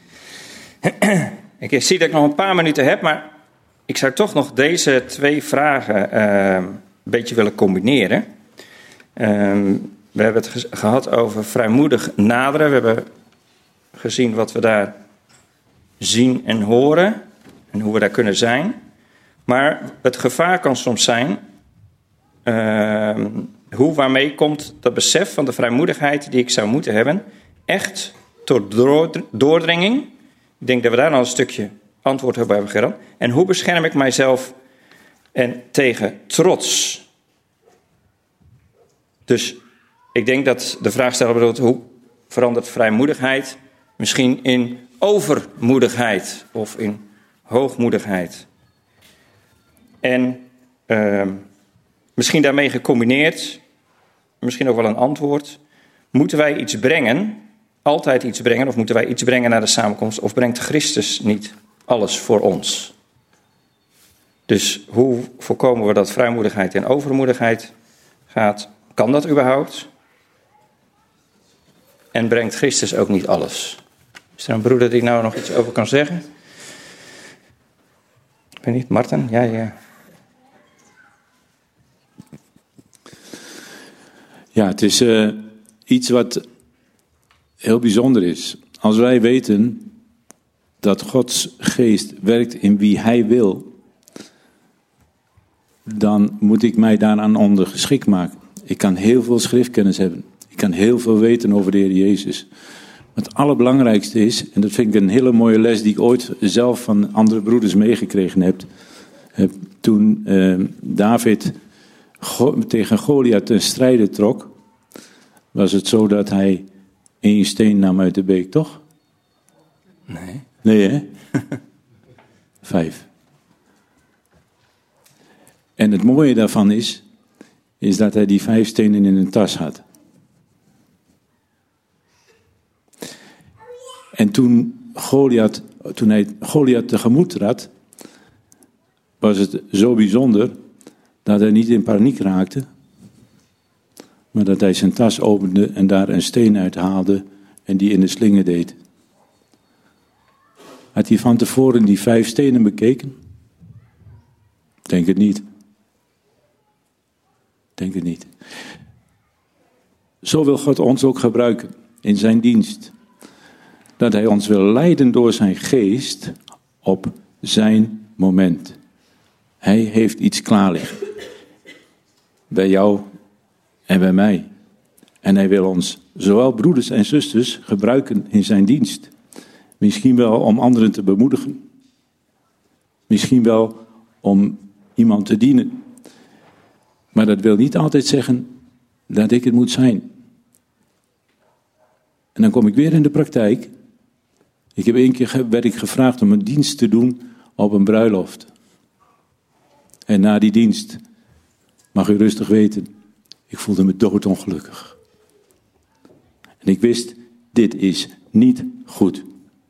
Ik zie dat ik nog een paar minuten heb, maar ik zou toch nog deze twee vragen uh, een beetje willen combineren. Uh, we hebben het ge- gehad over vrijmoedig naderen. We hebben gezien wat we daar zien en horen en hoe we daar kunnen zijn. Maar het gevaar kan soms zijn, uh, hoe waarmee komt dat besef van de vrijmoedigheid die ik zou moeten hebben, echt tot doordringing. Ik denk dat we daar al een stukje antwoord op hebben gehad. En hoe bescherm ik mijzelf en tegen trots? Dus ik denk dat de vraagsteller bedoelt, hoe verandert vrijmoedigheid misschien in overmoedigheid of in hoogmoedigheid? En uh, misschien daarmee gecombineerd, misschien ook wel een antwoord. Moeten wij iets brengen, altijd iets brengen, of moeten wij iets brengen naar de samenkomst, of brengt Christus niet alles voor ons? Dus hoe voorkomen we dat vrijmoedigheid en overmoedigheid gaat? Kan dat überhaupt? En brengt Christus ook niet alles? Is er een broeder die nou nog iets over kan zeggen? Ik weet niet, Marten? Ja, ja. Ja, het is uh, iets wat heel bijzonder is. Als wij weten dat Gods geest werkt in wie hij wil, dan moet ik mij daaraan ondergeschikt maken. Ik kan heel veel schriftkennis hebben. Ik kan heel veel weten over de Heer Jezus. Maar het allerbelangrijkste is, en dat vind ik een hele mooie les die ik ooit zelf van andere broeders meegekregen heb. heb toen uh, David go- tegen Goliath ten strijde trok, was het zo dat hij één steen nam uit de beek, toch? Nee. Nee, hè? Vijf. En het mooie daarvan is, is dat hij die vijf stenen in een tas had. En toen Goliath, toen hij Goliath tegemoet trad, was het zo bijzonder dat hij niet in paniek raakte, maar dat hij zijn tas opende en daar een steen uit haalde en die in de slinger deed. Had hij van tevoren die vijf stenen bekeken? Denk het niet. Denk het niet. Zo wil God ons ook gebruiken in zijn dienst. Dat hij ons wil leiden door zijn geest op zijn moment. Hij heeft iets klaar liggen. Bij jou en bij mij. En hij wil ons, zowel broeders en zusters, gebruiken in zijn dienst. Misschien wel om anderen te bemoedigen. Misschien wel om iemand te dienen. Maar dat wil niet altijd zeggen dat ik het moet zijn. En dan kom ik weer in de praktijk. Ik heb één keer werd ik gevraagd om een dienst te doen op een bruiloft. En na die dienst, mag u rustig weten, ik voelde me doodongelukkig. En ik wist, dit is niet goed.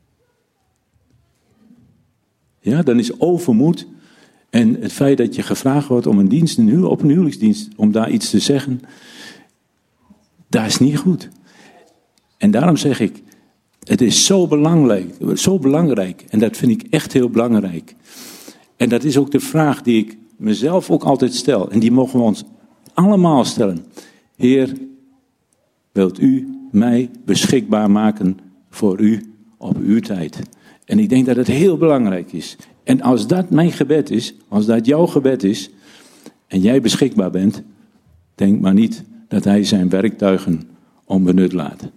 Ja, dan is overmoed en het feit dat je gevraagd wordt om een dienst, een huw, op een huwelijksdienst, om daar iets te zeggen, dat is niet goed. En daarom zeg ik, het is zo belangrijk, zo belangrijk, en dat vind ik echt heel belangrijk. En dat is ook de vraag die ik mezelf ook altijd stel, en die mogen we ons allemaal stellen. Heer, wilt u mij beschikbaar maken voor u op uw tijd? En ik denk dat het heel belangrijk is. En als dat mijn gebed is, als dat jouw gebed is, en jij beschikbaar bent, denk maar niet dat hij zijn werktuigen onbenut laat.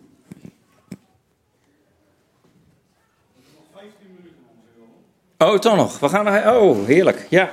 Oh, toch nog. We gaan nog... Oh, heerlijk. Ja.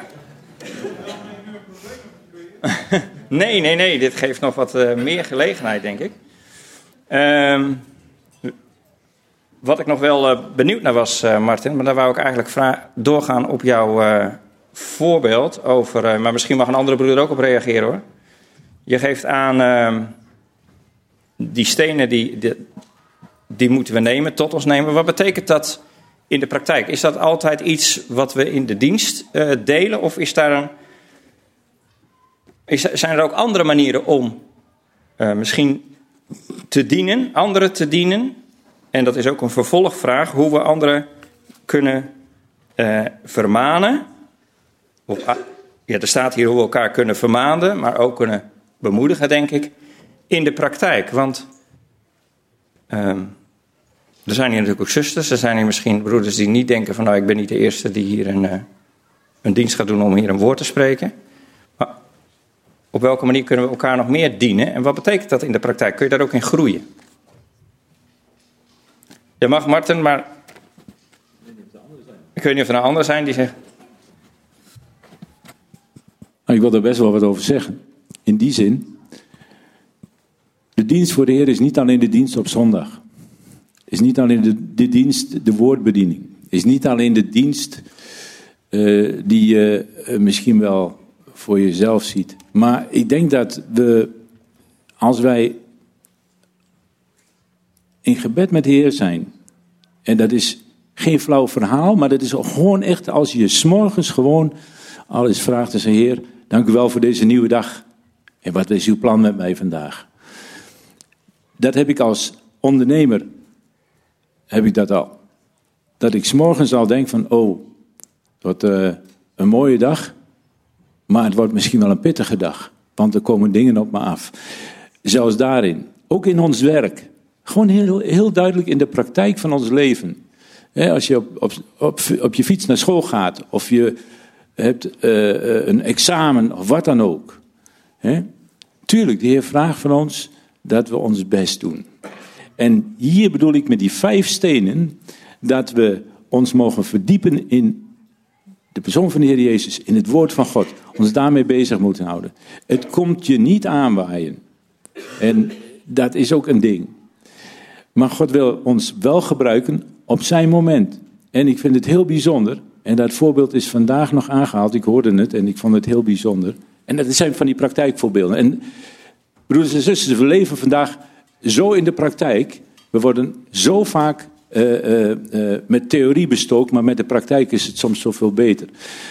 nee, nee, nee. Dit geeft nog wat uh, meer gelegenheid, denk ik. Um, wat ik nog wel uh, benieuwd naar was, uh, Martin, maar daar wou ik eigenlijk vra- doorgaan op jouw uh, voorbeeld over... Uh, maar misschien mag een andere broeder ook op reageren, hoor. Je geeft aan... Uh, die stenen, die, die, die moeten we nemen, tot ons nemen. Wat betekent dat... in de praktijk? Is dat altijd iets wat we in de dienst uh, delen? Of is daar een, is, zijn er ook andere manieren om uh, misschien te dienen, anderen te dienen? En dat is ook een vervolgvraag, hoe we anderen kunnen uh, vermanen. Of, ja, er staat hier hoe we elkaar kunnen vermanen, maar ook kunnen bemoedigen, denk ik, in de praktijk. Want... Um, Er zijn hier natuurlijk ook zusters, er zijn hier misschien broeders die niet denken van nou ik ben niet de eerste die hier een, uh, een dienst gaat doen om hier een woord te spreken. Maar op welke manier kunnen we elkaar nog meer dienen en wat betekent dat in de praktijk? Kun je daar ook in groeien? Je mag Martin, maar ik weet niet of er een ander zijn die zegt... Ik wil daar best wel wat over zeggen. In die zin, de dienst voor de Heer is niet alleen de dienst op zondag. Is niet alleen de, de dienst, de woordbediening. Is niet alleen de dienst uh, die je uh, misschien wel voor jezelf ziet. Maar ik denk dat we, als wij in gebed met de Heer zijn. En dat is geen flauw verhaal, maar dat is gewoon echt als je 's morgens gewoon alles vraagt en zegt: Heer, dank u wel voor deze nieuwe dag. En wat is uw plan met mij vandaag? Dat heb ik als ondernemer. Heb ik dat al. Dat ik 's morgens al denk van, oh, het wordt uh, een mooie dag, maar het wordt misschien wel een pittige dag. Want er komen dingen op me af. Zelfs daarin. Ook in ons werk. Gewoon heel, heel duidelijk in de praktijk van ons leven. He, als je op, op, op, op je fiets naar school gaat, of je hebt uh, een examen, of wat dan ook. He, Tuurlijk, de Heer vraagt van ons dat we ons best doen. En hier bedoel ik met die vijf stenen dat we ons mogen verdiepen in de persoon van de Heer Jezus, in het woord van God. Ons daarmee bezig moeten houden. Het komt je niet aanwaaien. En dat is ook een ding. Maar God wil ons wel gebruiken op zijn moment. En ik vind het heel bijzonder. En dat voorbeeld is vandaag nog aangehaald. Ik hoorde het en ik vond het heel bijzonder. En dat zijn van die praktijkvoorbeelden. En broeders en zusters, we leven vandaag zo in de praktijk. We worden zo vaak uh, uh, uh, met theorie bestookt, maar met de praktijk is het soms zoveel beter.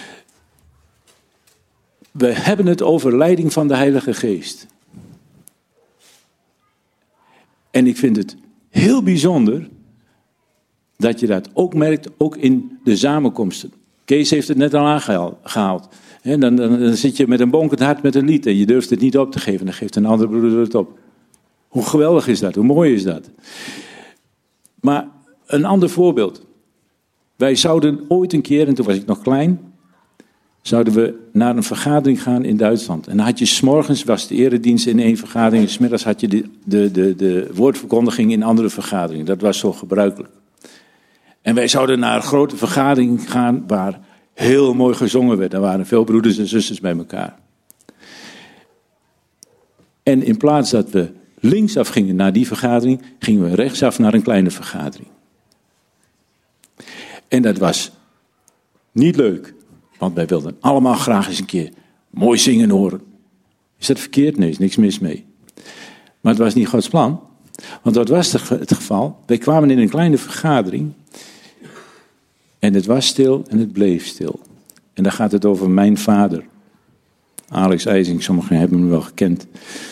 We hebben het over leiding van de Heilige Geest. En ik vind het heel bijzonder dat je dat ook merkt, ook in de samenkomsten. Kees heeft het net al aangehaald. He, dan, dan, dan zit je met een bonkend hart met een lied en je durft het niet op te geven. Dan geeft een andere broeder het op. Hoe geweldig is dat? Hoe mooi is dat? Maar een ander voorbeeld. Wij zouden ooit een keer, en toen was ik nog klein, zouden we naar een vergadering gaan in Duitsland. En dan had je 's morgens was de eredienst in één vergadering, en 's middags had je de, de, de, de woordverkondiging in andere vergaderingen. Dat was zo gebruikelijk. En wij zouden naar een grote vergadering gaan waar heel mooi gezongen werd. Er waren veel broeders en zusters bij elkaar. En in plaats dat we linksaf gingen naar die vergadering, gingen we rechtsaf naar een kleine vergadering. En dat was niet leuk, want wij wilden allemaal graag eens een keer mooi zingen horen. Is dat verkeerd? Nee, is niks mis mee. Maar het was niet Gods plan. Want wat was het geval? Wij kwamen in een kleine vergadering en het was stil en het bleef stil. En dan gaat het over mijn vader, Alex IJsing, sommigen hebben hem wel gekend.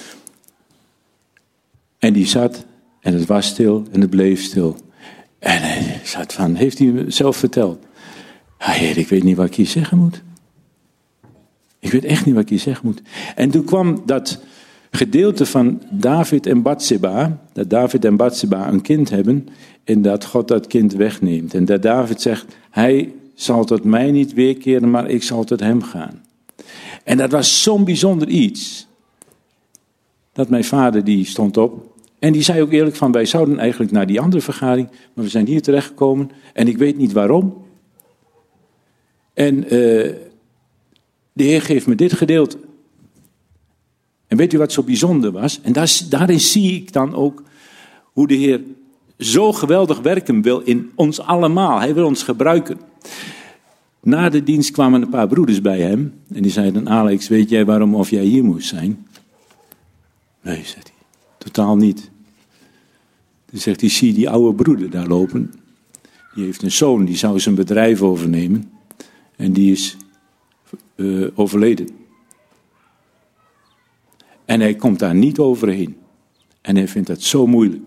En die zat en het was stil en het bleef stil. En hij zat van, heeft hij zelf verteld. Ah, Heer, ik weet niet wat ik hier zeggen moet. Ik weet echt niet wat ik hier zeggen moet. En toen kwam dat gedeelte van David en Batseba, dat David en Batseba een kind hebben en dat God dat kind wegneemt. En dat David zegt, hij zal tot mij niet weerkeren, maar ik zal tot hem gaan. En dat was zo'n bijzonder iets, dat mijn vader die stond op en die zei ook eerlijk van, wij zouden eigenlijk naar die andere vergadering, maar we zijn hier terechtgekomen en ik weet niet waarom. En uh, de Heer geeft me dit gedeelte. En weet u wat zo bijzonder was? En daar, daarin zie ik dan ook hoe de Heer zo geweldig werken wil in ons allemaal. Hij wil ons gebruiken. Na de dienst kwamen een paar broeders bij hem. En die zeiden, Alex, weet jij waarom of jij hier moest zijn? Nee, zegt hij. Totaal niet. Toen zegt hij, zie die oude broeder daar lopen. Die heeft een zoon, die zou zijn bedrijf overnemen. En die is uh, overleden. En hij komt daar niet overheen. En hij vindt dat zo moeilijk.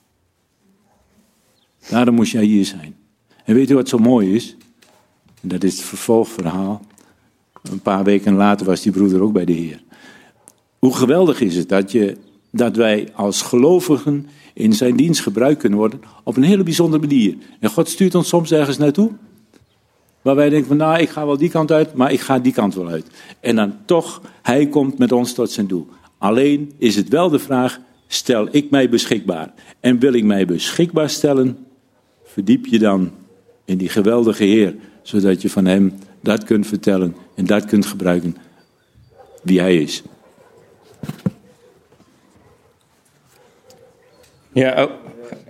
Daarom moest jij hier zijn. En weet u wat zo mooi is? En dat is het vervolgverhaal. Een paar weken later was die broeder ook bij de Heer. Hoe geweldig is het dat, je, dat wij als gelovigen in zijn dienst gebruikt kunnen worden op een hele bijzondere manier. En God stuurt ons soms ergens naartoe. Waar wij denken van, nou, ik ga wel die kant uit, maar ik ga die kant wel uit. En dan toch, hij komt met ons tot zijn doel. Alleen is het wel de vraag, stel ik mij beschikbaar? En wil ik mij beschikbaar stellen, verdiep je dan in die geweldige Heer, zodat je van hem dat kunt vertellen en dat kunt gebruiken wie hij is. Ja, oh.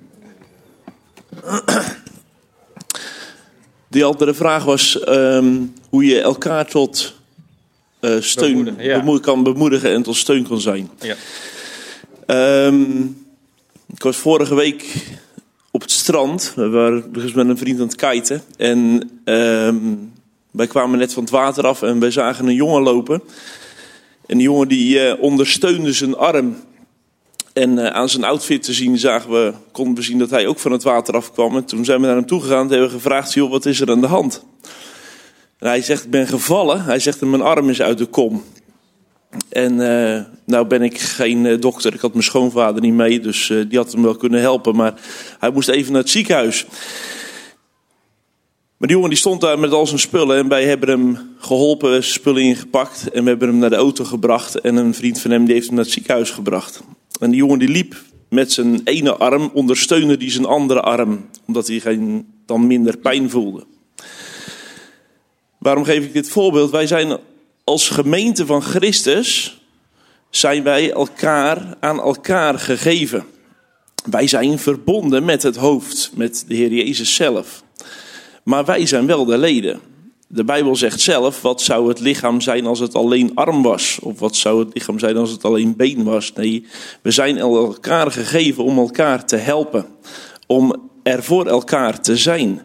Die andere vraag was um, hoe je elkaar tot uh, steun Bemoedigen, ja. bemoed, kan bemoedigen en tot steun kan zijn. Ja. Um, ik was vorige week op het strand. We waren dus met een vriend aan het kiten. En um, wij kwamen net van het water af en wij zagen een jongen lopen. En die jongen die uh, ondersteunde zijn arm. En uh, aan zijn outfit te zien zagen we, konden we zien dat hij ook van het water afkwam. En toen zijn we naar hem toe gegaan en hebben we gevraagd, joh, wat is er aan de hand? En hij zegt, ik ben gevallen. Hij zegt, mijn arm is uit de kom. En uh, nou ben ik geen uh, dokter. Ik had mijn schoonvader niet mee, dus uh, die had hem wel kunnen helpen. Maar hij moest even naar het ziekenhuis. Maar die jongen die stond daar met al zijn spullen en wij hebben hem geholpen, spullen ingepakt en we hebben hem naar de auto gebracht en een vriend van hem die heeft hem naar het ziekenhuis gebracht. En die jongen die liep met zijn ene arm, ondersteunde die zijn andere arm, omdat hij geen, dan minder pijn voelde. Waarom geef ik dit voorbeeld? Wij zijn als gemeente van Christus, zijn wij elkaar aan elkaar gegeven. Wij zijn verbonden met het hoofd, met de Heer Jezus zelf. Maar wij zijn wel de leden. De Bijbel zegt zelf, wat zou het lichaam zijn als het alleen arm was? Of wat zou het lichaam zijn als het alleen been was? Nee, we zijn elkaar gegeven om elkaar te helpen. Om er voor elkaar te zijn.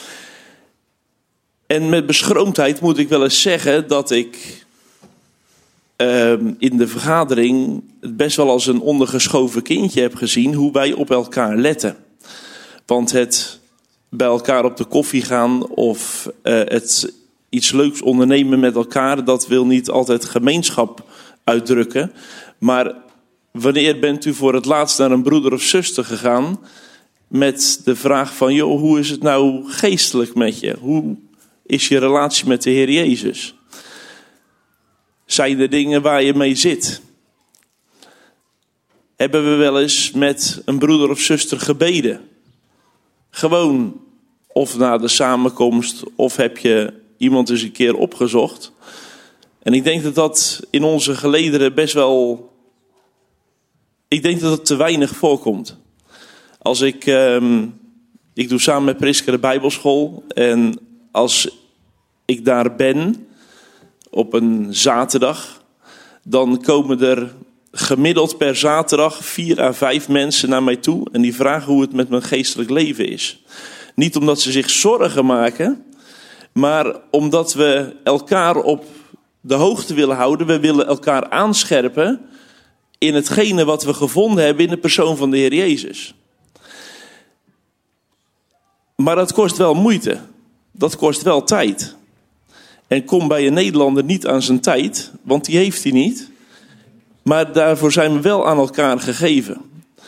En met beschroomdheid moet ik wel eens zeggen dat ik uh, in de vergadering het best wel als een ondergeschoven kindje heb gezien hoe wij op elkaar letten. Want het bij elkaar op de koffie gaan of uh, het iets leuks ondernemen met elkaar, dat wil niet altijd gemeenschap uitdrukken. Maar wanneer bent u voor het laatst naar een broeder of zuster gegaan met de vraag van, joh, hoe is het nou geestelijk met je? Hoe is je relatie met de Heer Jezus? Zijn er dingen waar je mee zit? Hebben we wel eens met een broeder of zuster gebeden? Gewoon, of na de samenkomst, of heb je iemand eens een keer opgezocht. En ik denk dat dat in onze gelederen best wel, ik denk dat het te weinig voorkomt. Als ik, um, ik doe samen met Priska de Bijbelschool. En als ik daar ben, op een zaterdag, dan komen er gemiddeld per zaterdag vier à vijf mensen naar mij toe en die vragen hoe het met mijn geestelijk leven is. Niet omdat ze zich zorgen maken, maar omdat we elkaar op de hoogte willen houden. We willen elkaar aanscherpen in hetgene wat we gevonden hebben in de persoon van de Heer Jezus. Maar dat kost wel moeite. Dat kost wel tijd. En kom bij een Nederlander niet aan zijn tijd, want die heeft hij niet. Maar daarvoor zijn we wel aan elkaar gegeven.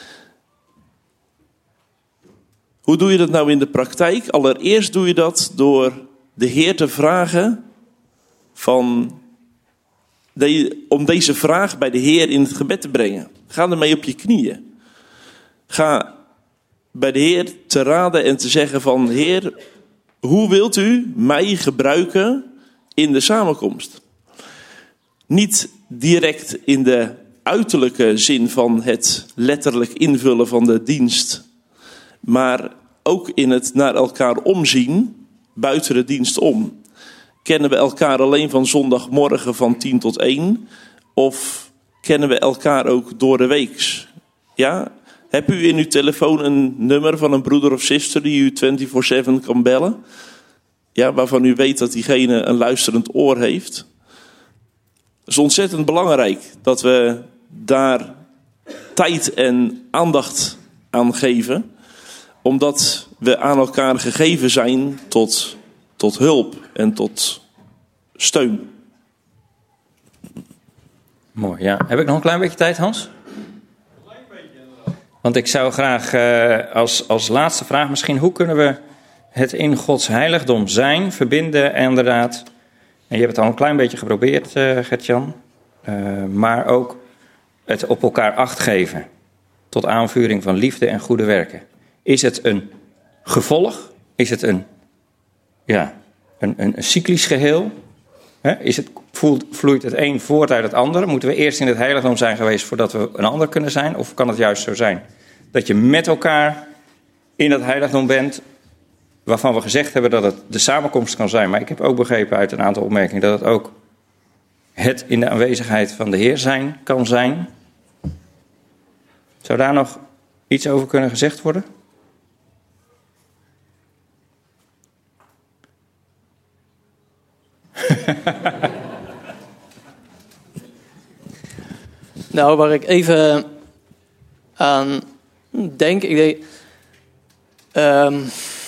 Hoe doe je dat nou in de praktijk? Allereerst doe je dat door de Heer te vragen van, om deze vraag bij de Heer in het gebed te brengen. Ga ermee op je knieën. Ga bij de Heer te raden en te zeggen van, Heer, hoe wilt u mij gebruiken in de samenkomst? Niet direct in de uiterlijke zin van het letterlijk invullen van de dienst, maar ook in het naar elkaar omzien buiten de dienst om. Kennen we elkaar alleen van zondagmorgen van tien tot één? Of kennen we elkaar ook door de weeks? Ja? Heb u in uw telefoon een nummer van een broeder of zuster die u vierentwintig zeven kan bellen? Ja, waarvan u weet dat diegene een luisterend oor heeft? Het is ontzettend belangrijk dat we daar tijd en aandacht aan geven. Omdat we aan elkaar gegeven zijn tot, tot hulp en tot steun. Mooi, ja. Heb ik nog een klein beetje tijd, Hans? Want ik zou graag uh, als, als laatste vraag misschien, hoe kunnen we het in Gods heiligdom zijn, verbinden en inderdaad, en je hebt het al een klein beetje geprobeerd, uh, Gert-Jan, uh, maar ook het op elkaar acht geven tot aanvuring van liefde en goede werken. Is het een gevolg? Is het een, ja, een, een, een cyclisch geheel? He? Is het, voelt, vloeit het een voort uit het ander? Moeten we eerst in het heiligdom zijn geweest voordat we een ander kunnen zijn? Of kan het juist zo zijn dat je met elkaar in dat heiligdom bent, waarvan we gezegd hebben dat het de samenkomst kan zijn. Maar ik heb ook begrepen uit een aantal opmerkingen dat het ook het in de aanwezigheid van de Heer zijn kan zijn. Zou daar nog iets over kunnen gezegd worden? Nou, waar ik even aan denk, ik denk, um,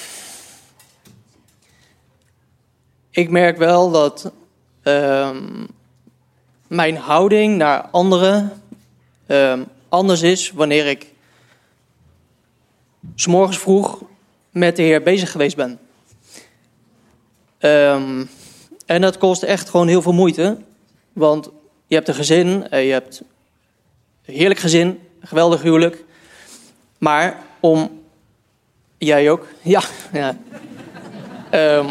ik merk wel dat um, mijn houding naar anderen um, anders is wanneer ik 's morgens vroeg met de Heer bezig geweest ben. Um, en dat kost echt gewoon heel veel moeite. Want je hebt een gezin, en je hebt een heerlijk gezin, een geweldig huwelijk. Maar om... Jij ook? Ja. ja. um,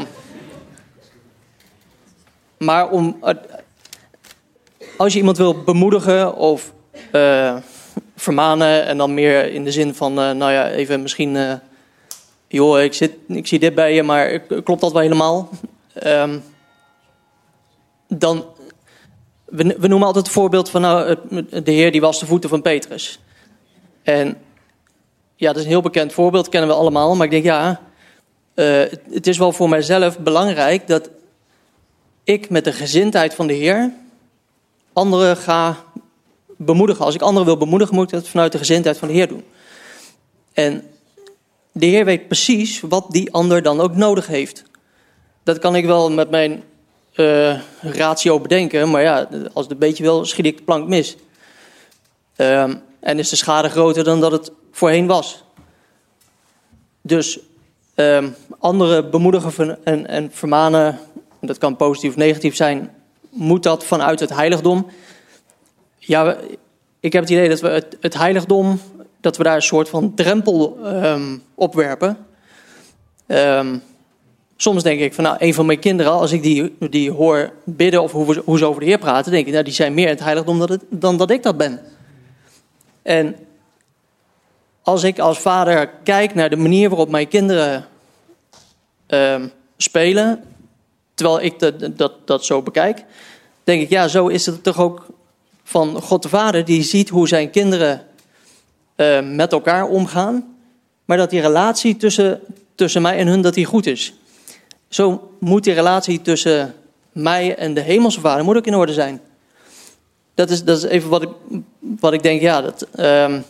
maar om... Uh, als je iemand wil bemoedigen of uh, vermanen... en dan meer in de zin van, uh, nou ja, even misschien... Uh, joh, ik, zit, ik zie dit bij je, maar klopt dat wel helemaal? Um, dan... We, we noemen altijd het voorbeeld van nou, de Heer die was de voeten van Petrus. En ja, dat is een heel bekend voorbeeld, kennen we allemaal. Maar ik denk, ja, uh, het, het is wel voor mijzelf belangrijk dat ik met de gezindheid van de Heer anderen ga bemoedigen. Als ik anderen wil bemoedigen, moet ik dat vanuit de gezindheid van de Heer doen. En de Heer weet precies wat die ander dan ook nodig heeft. Dat kan ik wel met mijn uh, ratio bedenken, maar ja, als het een beetje wil, schiet ik de plank mis. Um, en is de schade groter dan dat het voorheen was. Dus um, anderen bemoedigen en, en vermanen, dat kan positief of negatief zijn, moet dat vanuit het heiligdom. Ja, ik heb het idee dat we het, het heiligdom, dat we daar een soort van drempel um, opwerpen. Um, soms denk ik van, nou, een van mijn kinderen, als ik die, die hoor bidden of hoe, we, hoe ze over de Heer praten, denk ik, nou, die zijn meer in het heiligdom dan, het, dan dat ik dat ben. En als ik als vader kijk naar de manier waarop mijn kinderen um, spelen, terwijl ik dat, dat, dat zo bekijk, denk ik, ja, zo is het toch ook van God de Vader, die ziet hoe zijn kinderen uh, met elkaar omgaan, maar dat die relatie tussen, tussen mij en hun, dat die goed is. Zo moet die relatie tussen mij en de hemelse Vader moet ook in orde zijn. Dat is, dat is even wat ik, wat ik denk, ja, dat um,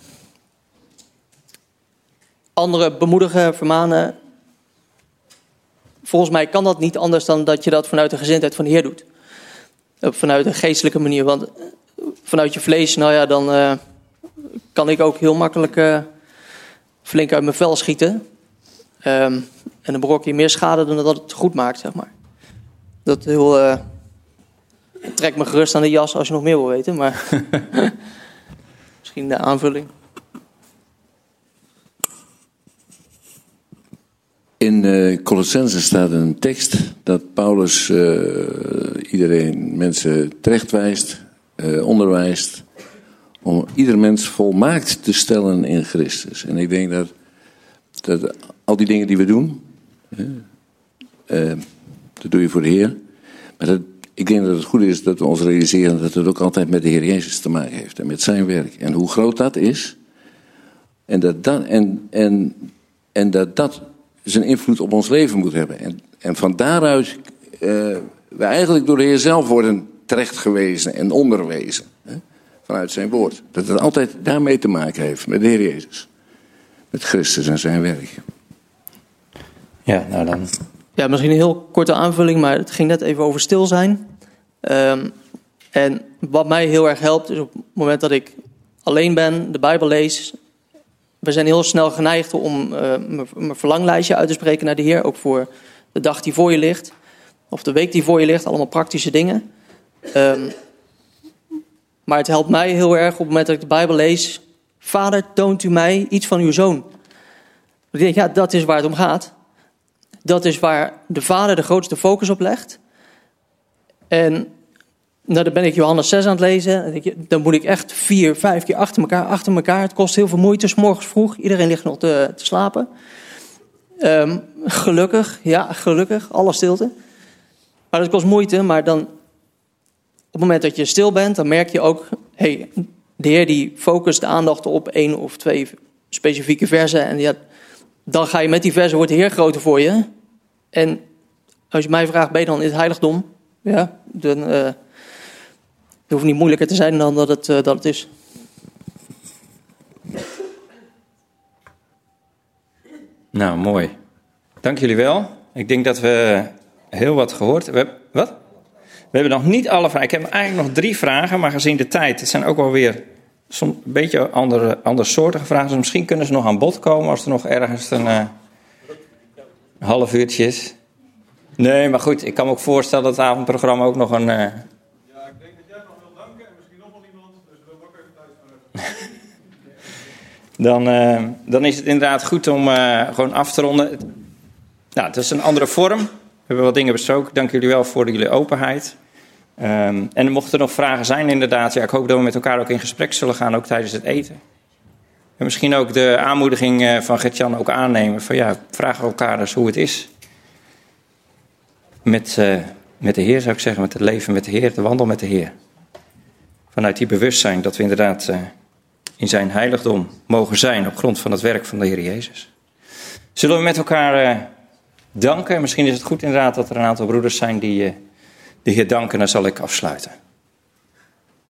anderen bemoedigen, vermanen. Volgens mij kan dat niet anders dan dat je dat vanuit de gezindheid van de Heer doet. Vanuit een geestelijke manier. Want vanuit je vlees, nou ja, dan uh, kan ik ook heel makkelijk uh, flink uit mijn vel schieten. Um, en een brokje meer schade dan dat het goed maakt, zeg maar. Dat heel... Uh, trek me gerust aan de jas als je nog meer wil weten, maar misschien de aanvulling. In uh, Colossenzen staat een tekst dat Paulus uh, iedereen mensen terechtwijst, uh, onderwijst, om ieder mens volmaakt te stellen in Christus. En ik denk dat, dat al die dingen die we doen, uh, uh, dat doe je voor de Heer, maar dat ik denk dat het goed is dat we ons realiseren dat het ook altijd met de Heer Jezus te maken heeft. En met zijn werk. En hoe groot dat is. En dat dat, en, en, en dat, dat zijn invloed op ons leven moet hebben. En, en van daaruit uh, we eigenlijk door de Heer zelf worden terechtgewezen en onderwezen. Hè, vanuit zijn woord. Dat het altijd daarmee te maken heeft met de Heer Jezus. Met Christus en zijn werk. Ja, nou dan... Ja, misschien een heel korte aanvulling, maar het ging net even over stil zijn. Um, en wat mij heel erg helpt, is op het moment dat ik alleen ben, de Bijbel lees. We zijn heel snel geneigd om uh, mijn verlanglijstje uit te spreken naar de Heer. Ook voor de dag die voor je ligt. Of de week die voor je ligt. Allemaal praktische dingen. Um, maar het helpt mij heel erg op het moment dat ik de Bijbel lees. Vader, toont u mij iets van uw zoon. Ik denk, ja, dat is waar het om gaat. Dat is waar de Vader de grootste focus op legt. En nou, dan ben ik Johannes zes aan het lezen. Dan moet ik echt vier, vijf keer achter elkaar, achter elkaar. Het kost heel veel moeite, 's morgens vroeg. Iedereen ligt nog te, te slapen. Um, gelukkig, ja, gelukkig, alle stilte. Maar dat kost moeite, maar dan... Op het moment dat je stil bent, dan merk je ook... Hey, de Heer die focust de aandacht op één of twee specifieke versen. En ja, dan ga je met die versen, wordt de Heer groter voor je. En als je mij vraagt, ben je dan in het heiligdom? Ja, dan... Uh, Het hoeft niet moeilijker te zijn dan dat het, uh, dat het is. Nou, mooi. Dank jullie wel. Ik denk dat we heel wat gehoord hebben. Wat? We hebben nog niet alle vragen. Ik heb eigenlijk nog drie vragen, maar gezien de tijd... Het zijn ook wel weer soms een beetje andere, andersoortige vragen. Dus misschien kunnen ze nog aan bod komen als er nog ergens een uh, half uurtje is. Nee, maar goed, ik kan me ook voorstellen dat het avondprogramma ook nog een... Uh... Ja, ik denk dat jij nog wil danken en misschien nog wel iemand, dus we hebben ook even tijd voor. dan, uh, dan is het inderdaad goed om uh, gewoon af te ronden. Nou, het is een andere vorm. We hebben wat dingen besproken. Dank jullie wel voor jullie openheid. Um, en mochten er nog vragen zijn inderdaad, ja, ik hoop dat we met elkaar ook in gesprek zullen gaan, ook tijdens het eten. En misschien ook de aanmoediging uh, van Gert-Jan ook aannemen van ja, vraag elkaar eens hoe het is. Met, uh, met de Heer zou ik zeggen, met het leven met de Heer, de wandel met de Heer. Vanuit die bewustzijn dat we inderdaad uh, in zijn heiligdom mogen zijn op grond van het werk van de Heer Jezus. Zullen we met elkaar uh, danken? Misschien is het goed inderdaad dat er een aantal broeders zijn die uh, de Heer danken, dan zal ik afsluiten.